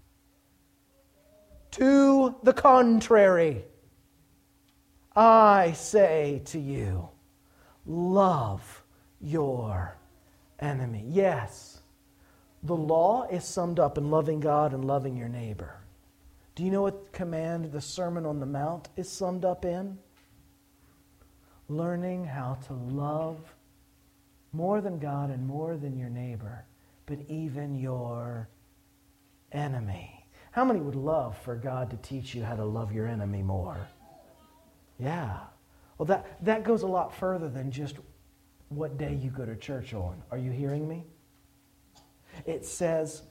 To the contrary. I say to you, love your enemy. Yes, the law is summed up in loving God and loving your neighbor. Do you know what command the Sermon on the Mount is summed up in? Learning how to love more than God and more than your neighbor, but even your enemy. How many would love for God to teach you how to love your enemy more? Yeah. Well, that, that goes a lot further than just what day you go to church on. Are you hearing me? It says,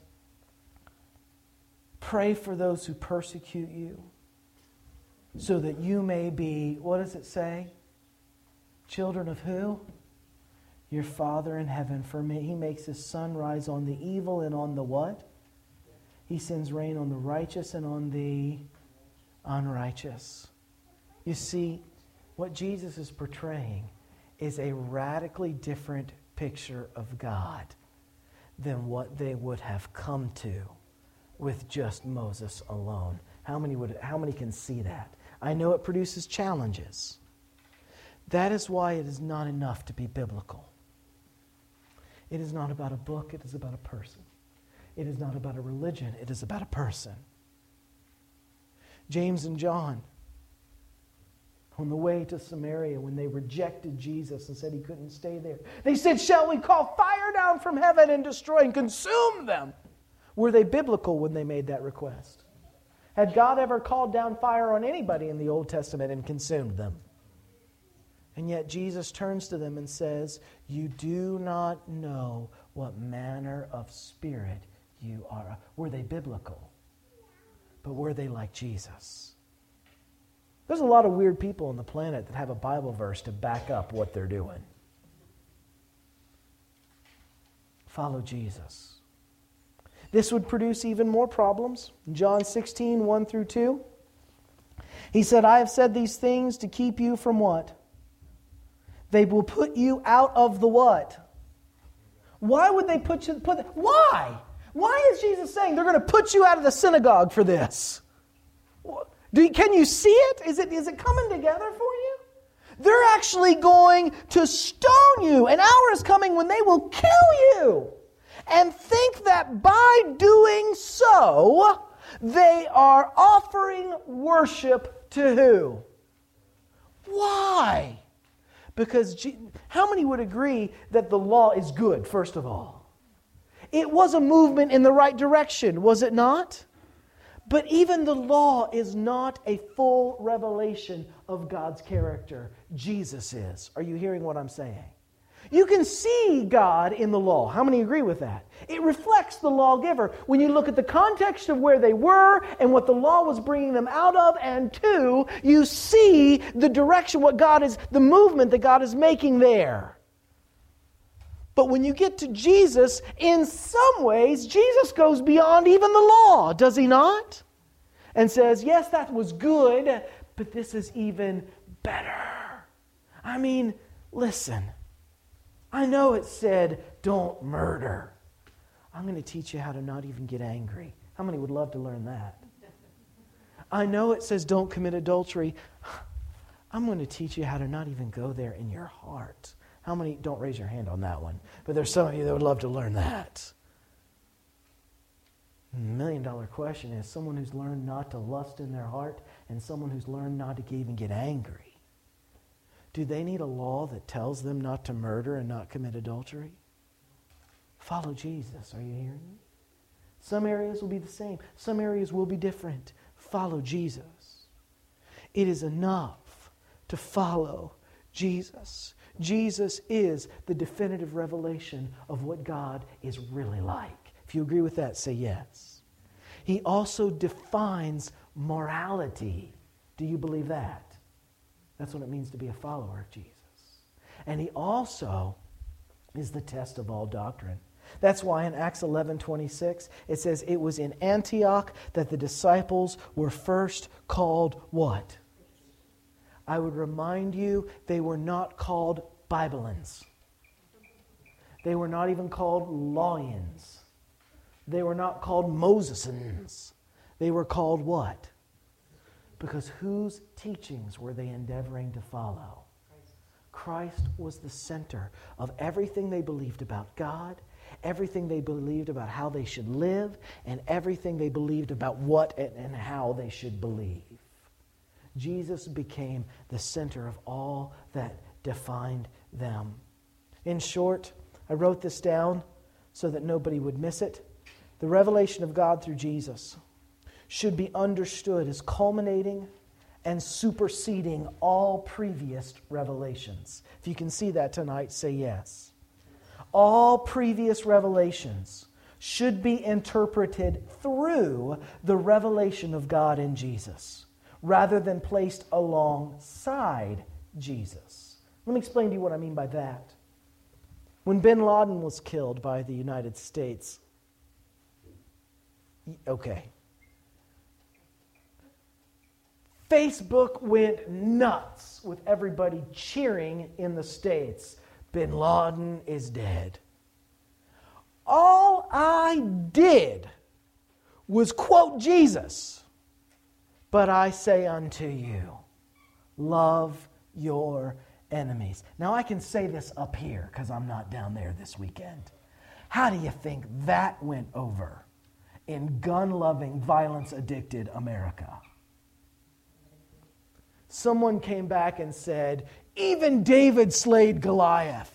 pray for those who persecute you so that you may be, what does it say? Children of who? Your Father in heaven. For me, He makes His sun rise on the evil and on the what? He sends rain on the righteous and on the unrighteous. You see, what Jesus is portraying is a radically different picture of God than what they would have come to with just Moses alone. How many would? How many can see that? I know it produces challenges. That is why it is not enough to be biblical. It is not about a book, it is about a person. It is not about a religion, it is about a person. James and John, on the way to Samaria, when they rejected Jesus and said He couldn't stay there, they said, shall we call fire down from heaven and destroy and consume them? Were they biblical when they made that request? Had God ever called down fire on anybody in the Old Testament and consumed them? And yet Jesus turns to them and says, you do not know what manner of spirit you are. Were they biblical? But were they like Jesus? There's a lot of weird people on the planet that have a Bible verse to back up what they're doing. Follow Jesus. This would produce even more problems. In John sixteen, one through two, He said, I have said these things to keep you from what? They will put you out of the what? Why would they put you... Put, why? Why is Jesus saying they're going to put you out of the synagogue for this? Do you, can you see it? Is it is it coming together for you? They're actually going to stone you. An hour is coming when they will kill you. And think that by doing so, they are offering worship to who? Why? Because how many would agree that the law is good, first of all? It was a movement in the right direction, was it not? But even the law is not a full revelation of God's character. Jesus is. Are you hearing what I'm saying? You can see God in the law. How many agree with that? It reflects the lawgiver. When you look at the context of where they were and what the law was bringing them out of and to, you see the direction, what God is, the movement that God is making there. But when you get to Jesus, in some ways, Jesus goes beyond even the law, does He not? And says, yes, that was good, But this is even better. I mean, listen. I know it said, don't murder. I'm going to teach you how to not even get angry. How many would love to learn that? I know it says, don't commit adultery. I'm going to teach you how to not even go there in your heart. How many, don't raise your hand on that one, but there's some of you that would love to learn that. The million dollar question is someone who's learned not to lust in their heart and someone who's learned not to even get angry. Do they need a law that tells them not to murder and not commit adultery? Follow Jesus. Are you hearing me? Some areas will be the same. Some areas will be different. Follow Jesus. It is enough to follow Jesus. Jesus is the definitive revelation of what God is really like. If you agree with that, say yes. He also defines morality. Do you believe that? That's what it means to be a follower of Jesus. And he also is the test of all doctrine. That's why in Acts eleven twenty-six, it says it was in Antioch that the disciples were first called what? I would remind you, they were not called Bibleans. They were not even called Lawians. They were not called Mosesans. They were called what? Because whose teachings were they endeavoring to follow? Christ was the center of everything they believed about God, everything they believed about how they should live, and everything they believed about what and how they should believe. Jesus became the center of all that defined them. In short, I wrote this down so that nobody would miss it. The revelation of God through Jesus should be understood as culminating and superseding all previous revelations. If you can see that tonight, say yes. All previous revelations should be interpreted through the revelation of God in Jesus, rather than placed alongside Jesus. Let me explain to you what I mean by that. When bin Laden was killed by the United States, okay, Facebook went nuts with everybody cheering in the States. Bin Laden is dead. All I did was quote Jesus. But I say unto you, love your enemies. Now I can say this up here because I'm not down there this weekend. How do you think that went over in gun-loving, violence-addicted America? Someone came back and said, even David slayed Goliath.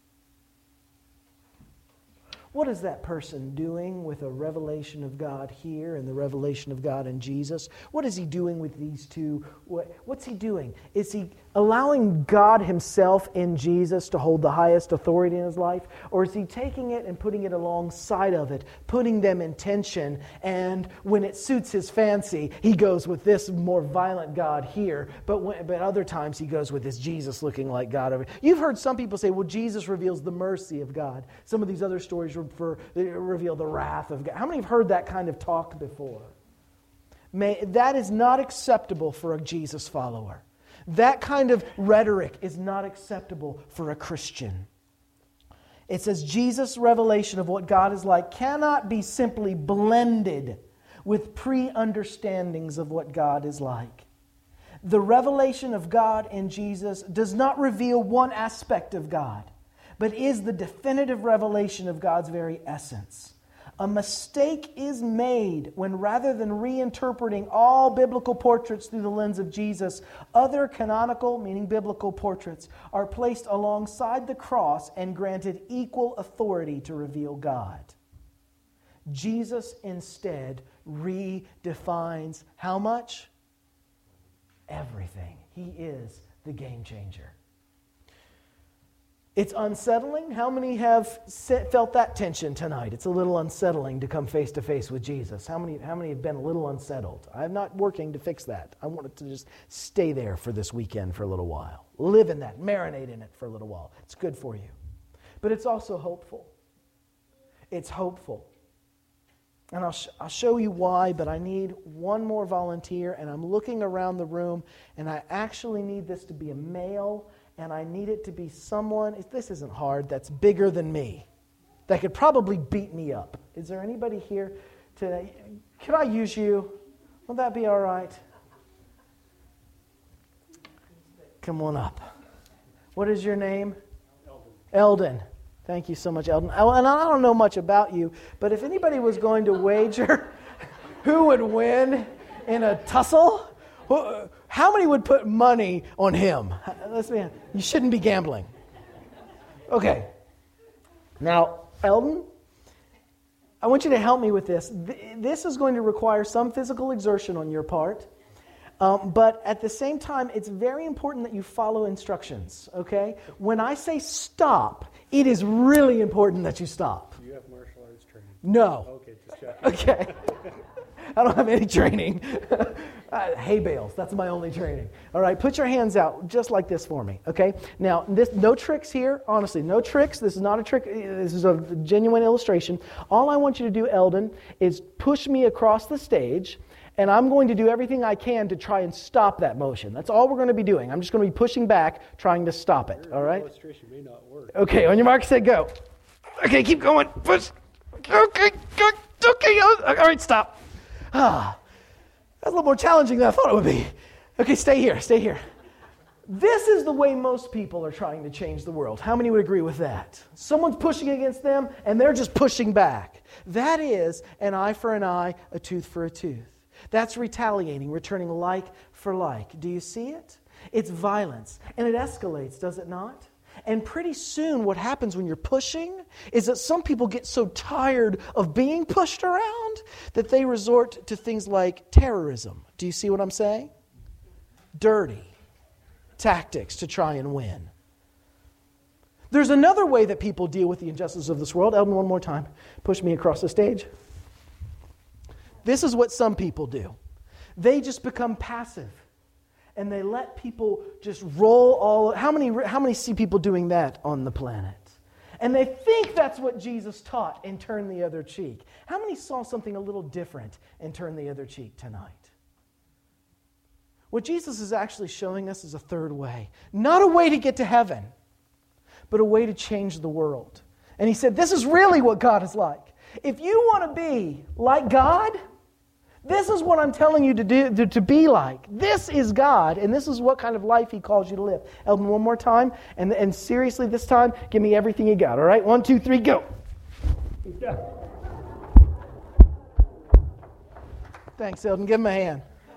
What is that person doing with a revelation of God here and the revelation of God in Jesus? What is he doing with these two? What, what's he doing? Is he allowing God himself in Jesus to hold the highest authority in his life? Or is he taking it and putting it alongside of it, putting them in tension, and when it suits his fancy, he goes with this more violent God here, but, when, but other times he goes with this Jesus looking like God over here. You've heard some people say, well, Jesus reveals the mercy of God. Some of these other stories For, reveal the wrath of God. How many have heard that kind of talk before? May, that is not acceptable for a Jesus follower. That kind of rhetoric is not acceptable for a Christian. It says Jesus' revelation of what God is like cannot be simply blended with pre-understandings of what God is like. The revelation of God in Jesus does not reveal one aspect of God, but is the definitive revelation of God's very essence. A mistake is made when, rather than reinterpreting all biblical portraits through the lens of Jesus, other canonical, meaning biblical portraits, are placed alongside the cross and granted equal authority to reveal God. Jesus instead redefines how much? Everything. He is the game changer. It's unsettling. How many have felt that tension tonight? It's a little unsettling to come face to face with Jesus. How many, how many have been a little unsettled? I'm not working to fix that. I want it to just stay there for this weekend for a little while. Live in that. Marinate in it for a little while. It's good for you. But it's also hopeful. It's hopeful. And I'll, sh- I'll show you why, but I need one more volunteer, and I'm looking around the room, and I actually need this to be a male, and I need it to be someone, this isn't hard, that's bigger than me, that could probably beat me up. Is there anybody here today? Could I use you? Will that be all right? Come on up. What is your name? Eldon. Eldon. Thank you so much, Eldon. And I don't know much about you, but if anybody was going to wager who would win in a tussle, how many would put money on him? Let's be honest. You shouldn't be gambling. Okay. Now, Eldon, I want you to help me with this. This is going to require some physical exertion on your part. Um, but at the same time, it's very important that you follow instructions, okay? When I say stop, it is really important that you stop. Do you have martial arts training? No. Okay, just checking. Okay. I don't have any training. uh, hay bales, that's my only training. All right, put your hands out just like this for me, okay? Now, this no tricks here, honestly, no tricks. This is not a trick. This is a genuine illustration. All I want you to do, Eldon, is push me across the stage, and I'm going to do everything I can to try and stop that motion. That's all we're going to be doing. I'm just going to be pushing back, trying to stop it, all right? Illustration may not work. Okay, on your mark, set, go. Okay, keep going. Push. Okay, go. Okay, all right, stop. Ah, that's a little more challenging than I thought it would be. Okay, stay here, stay here. This is the way most people are trying to change the world. How many would agree with that? Someone's pushing against them, and they're just pushing back. That is an eye for an eye, a tooth for a tooth. That's retaliating, returning like for like. Do you see it? It's violence, and it escalates, does it not? And pretty soon what happens when you're pushing is that some people get so tired of being pushed around that they resort to things like terrorism. Do you see what I'm saying? Dirty tactics to try and win. There's another way that people deal with the injustice of this world. Eldon, one more time. Push me across the stage. This is what some people do. They just become passive. And they let people just roll all... How many, how many see people doing that on the planet? And they think that's what Jesus taught and turn the other cheek. How many saw something a little different and turn the other cheek tonight? What Jesus is actually showing us is a third way. Not a way to get to heaven, but a way to change the world. And he said, this is really what God is like. If you want to be like God... This is what I'm telling you to do, to, to be like. This is God, and this is what kind of life He calls you to live. Eldon, one more time, and, and seriously this time, give me everything you got, all right? One, two, three, go. Thanks, Eldon. Give him a hand.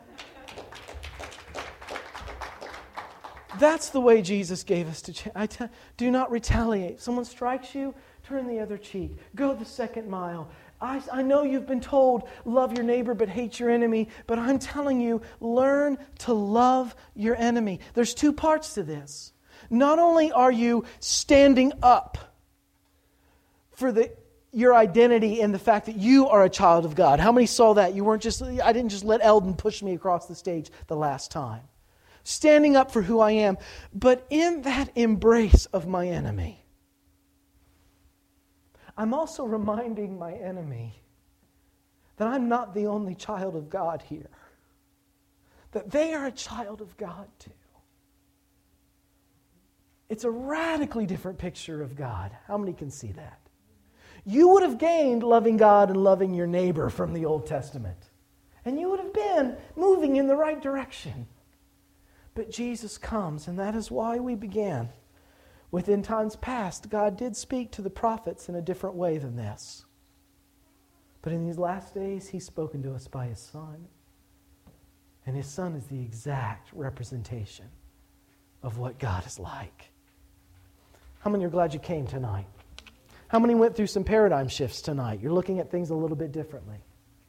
That's the way Jesus gave us to change. I t- do not retaliate. Someone strikes you, turn the other cheek. Go the second mile. I, I know you've been told, love your neighbor but hate your enemy, but I'm telling you, learn to love your enemy. There's two parts to this. Not only are you standing up for the your identity and the fact that you are a child of God. How many saw that? You weren't just, I didn't just let Eldon push me across the stage the last time. Standing up for who I am, but in that embrace of my enemy, I'm also reminding my enemy that I'm not the only child of God here. That they are a child of God too. It's a radically different picture of God. How many can see that? You would have gained loving God and loving your neighbor from the Old Testament. And you would have been moving in the right direction. But Jesus comes, and that is why we began. Within times past, God did speak to the prophets in a different way than this. But in these last days, He's spoken to us by His Son. And His Son is the exact representation of what God is like. How many are glad you came tonight? How many went through some paradigm shifts tonight? You're looking at things a little bit differently.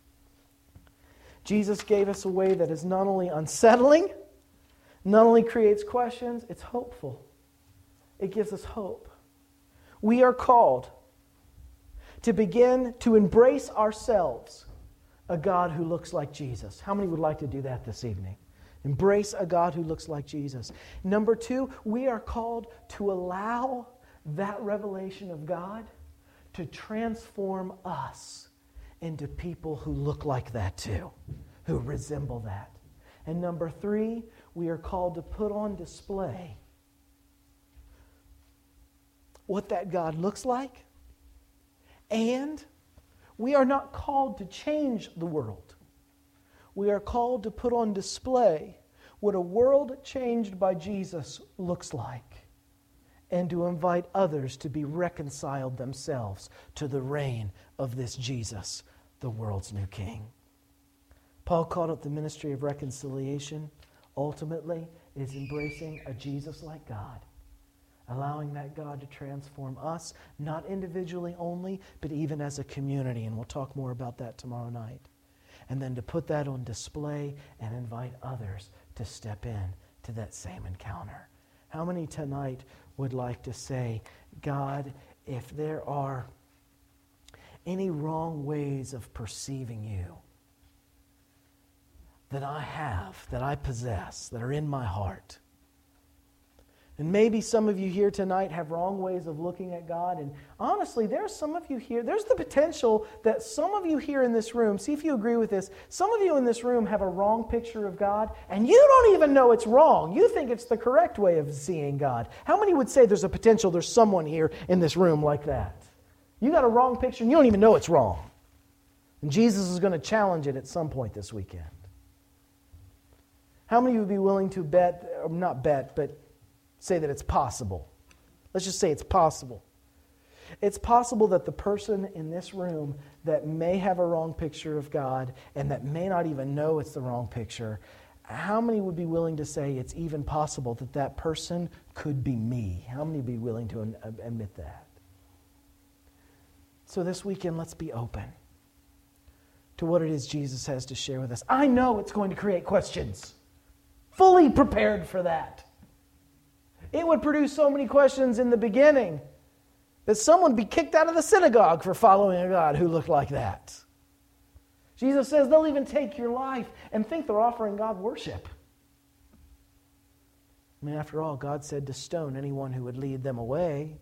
Jesus gave us a way that is not only unsettling, not only creates questions, it's hopeful. It gives us hope. We are called to begin to embrace ourselves a God who looks like Jesus. How many would like to do that this evening? Embrace a God who looks like Jesus. Number two, we are called to allow that revelation of God to transform us into people who look like that too, who resemble that. And number three, we are called to put on display what that God looks like. And we are not called to change the world. We are called to put on display what a world changed by Jesus looks like, and to invite others to be reconciled themselves to the reign of this Jesus, the world's new King. Paul called it the ministry of reconciliation. Ultimately, is embracing a Jesus-like God, allowing that God to transform us, not individually only, but even as a community. And we'll talk more about that tomorrow night. And then to put that on display and invite others to step in to that same encounter. How many tonight would like to say, God, if there are any wrong ways of perceiving you that I have, that I possess, that are in my heart, and maybe some of you here tonight have wrong ways of looking at God. And honestly, there's some of you here, there's the potential that some of you here in this room, see if you agree with this, some of you in this room have a wrong picture of God, and you don't even know it's wrong. You think it's the correct way of seeing God. How many would say there's a potential there's someone here in this room like that? You got a wrong picture, and you don't even know it's wrong. And Jesus is going to challenge it at some point this weekend. How many would be willing to bet, or not bet, but say that it's possible? Let's just say it's possible. It's possible that the person in this room that may have a wrong picture of God and that may not even know it's the wrong picture, how many would be willing to say it's even possible that that person could be me? How many would be willing to admit that? So this weekend, let's be open to what it is Jesus has to share with us. I know it's going to create questions. Fully prepared for that. It would produce so many questions in the beginning that someone would be kicked out of the synagogue for following a God who looked like that. Jesus says they'll even take your life and think they're offering God worship. I mean, after all, God said to stone anyone who would lead them away.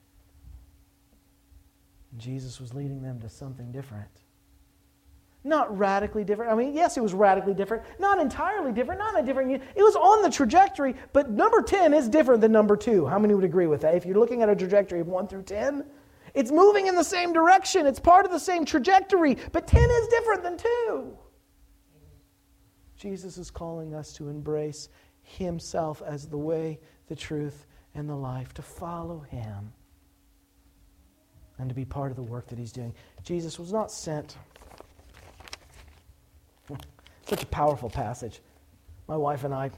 And Jesus was leading them to something different. Not radically different. I mean, yes, it was radically different. Not entirely different. Not a different. It was on the trajectory, but number ten is different than number two. How many would agree with that? If you're looking at a trajectory of one through ten, it's moving in the same direction. It's part of the same trajectory, but ten is different than two. Jesus is calling us to embrace Himself as the way, the truth, and the life, to follow Him, and to be part of the work that He's doing. Jesus was not sent. Such a powerful passage. My wife and I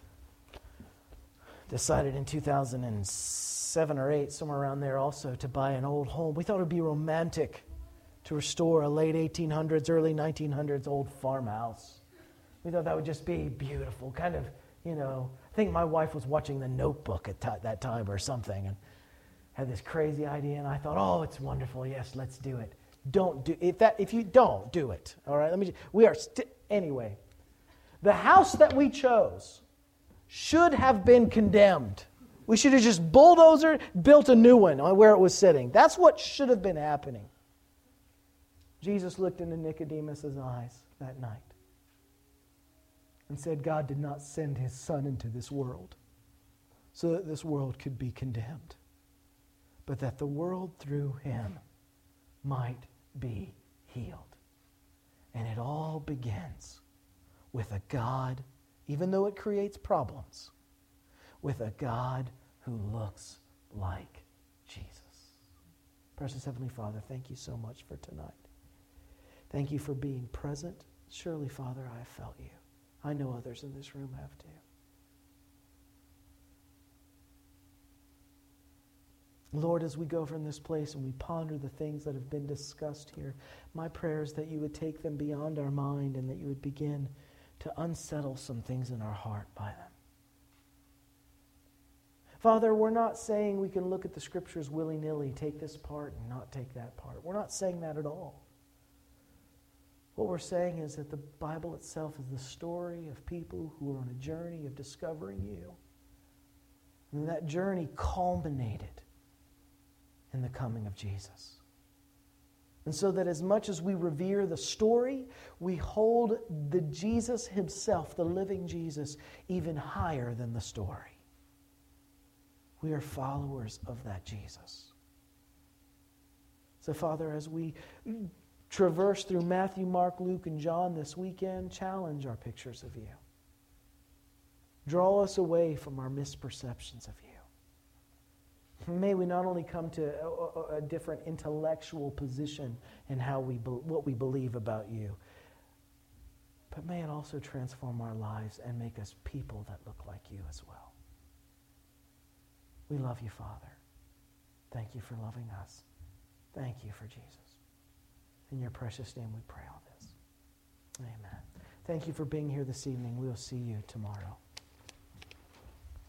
decided in two thousand seven or eight, somewhere around there also, to buy an old home. We thought it would be romantic to restore a late eighteen hundreds, early nineteen hundreds old farmhouse. We thought that would just be beautiful. Kind of, you know, I think my wife was watching The Notebook at t- that time or something and had this crazy idea, and I thought, oh, it's wonderful. Yes, let's do it. Don't do if that if you don't do it. All right, let me. We are sti- anyway. The house that we chose should have been condemned. We should have just bulldozer built a new one on where it was sitting. That's what should have been happening. Jesus looked into Nicodemus's eyes that night and said, God did not send His Son into this world so that this world could be condemned, but that the world through Him might be healed. And it all begins with a God, even though it creates problems, with a God who looks like Jesus. Precious Heavenly Father, thank you so much for tonight. Thank you for being present. Surely, Father, I have felt you. I know others in this room have too. Lord, as we go from this place and we ponder the things that have been discussed here, my prayer is that you would take them beyond our mind and that you would begin to unsettle some things in our heart by them. Father, we're not saying we can look at the Scriptures willy-nilly, take this part and not take that part. We're not saying that at all. What we're saying is that the Bible itself is the story of people who are on a journey of discovering you. And that journey culminated in the coming of Jesus. And so that as much as we revere the story, we hold the Jesus himself, the living Jesus, even higher than the story. We are followers of that Jesus. So, Father, as we traverse through Matthew, Mark, Luke, and John this weekend, challenge our pictures of you. Draw us away from our misperceptions of you. May we not only come to a, a different intellectual position in how we be, what we believe about you, but may it also transform our lives and make us people that look like you as well. We love you, Father. Thank you for loving us. Thank you for Jesus. In your precious name we pray all this. Amen. Thank you for being here this evening. We'll see you tomorrow.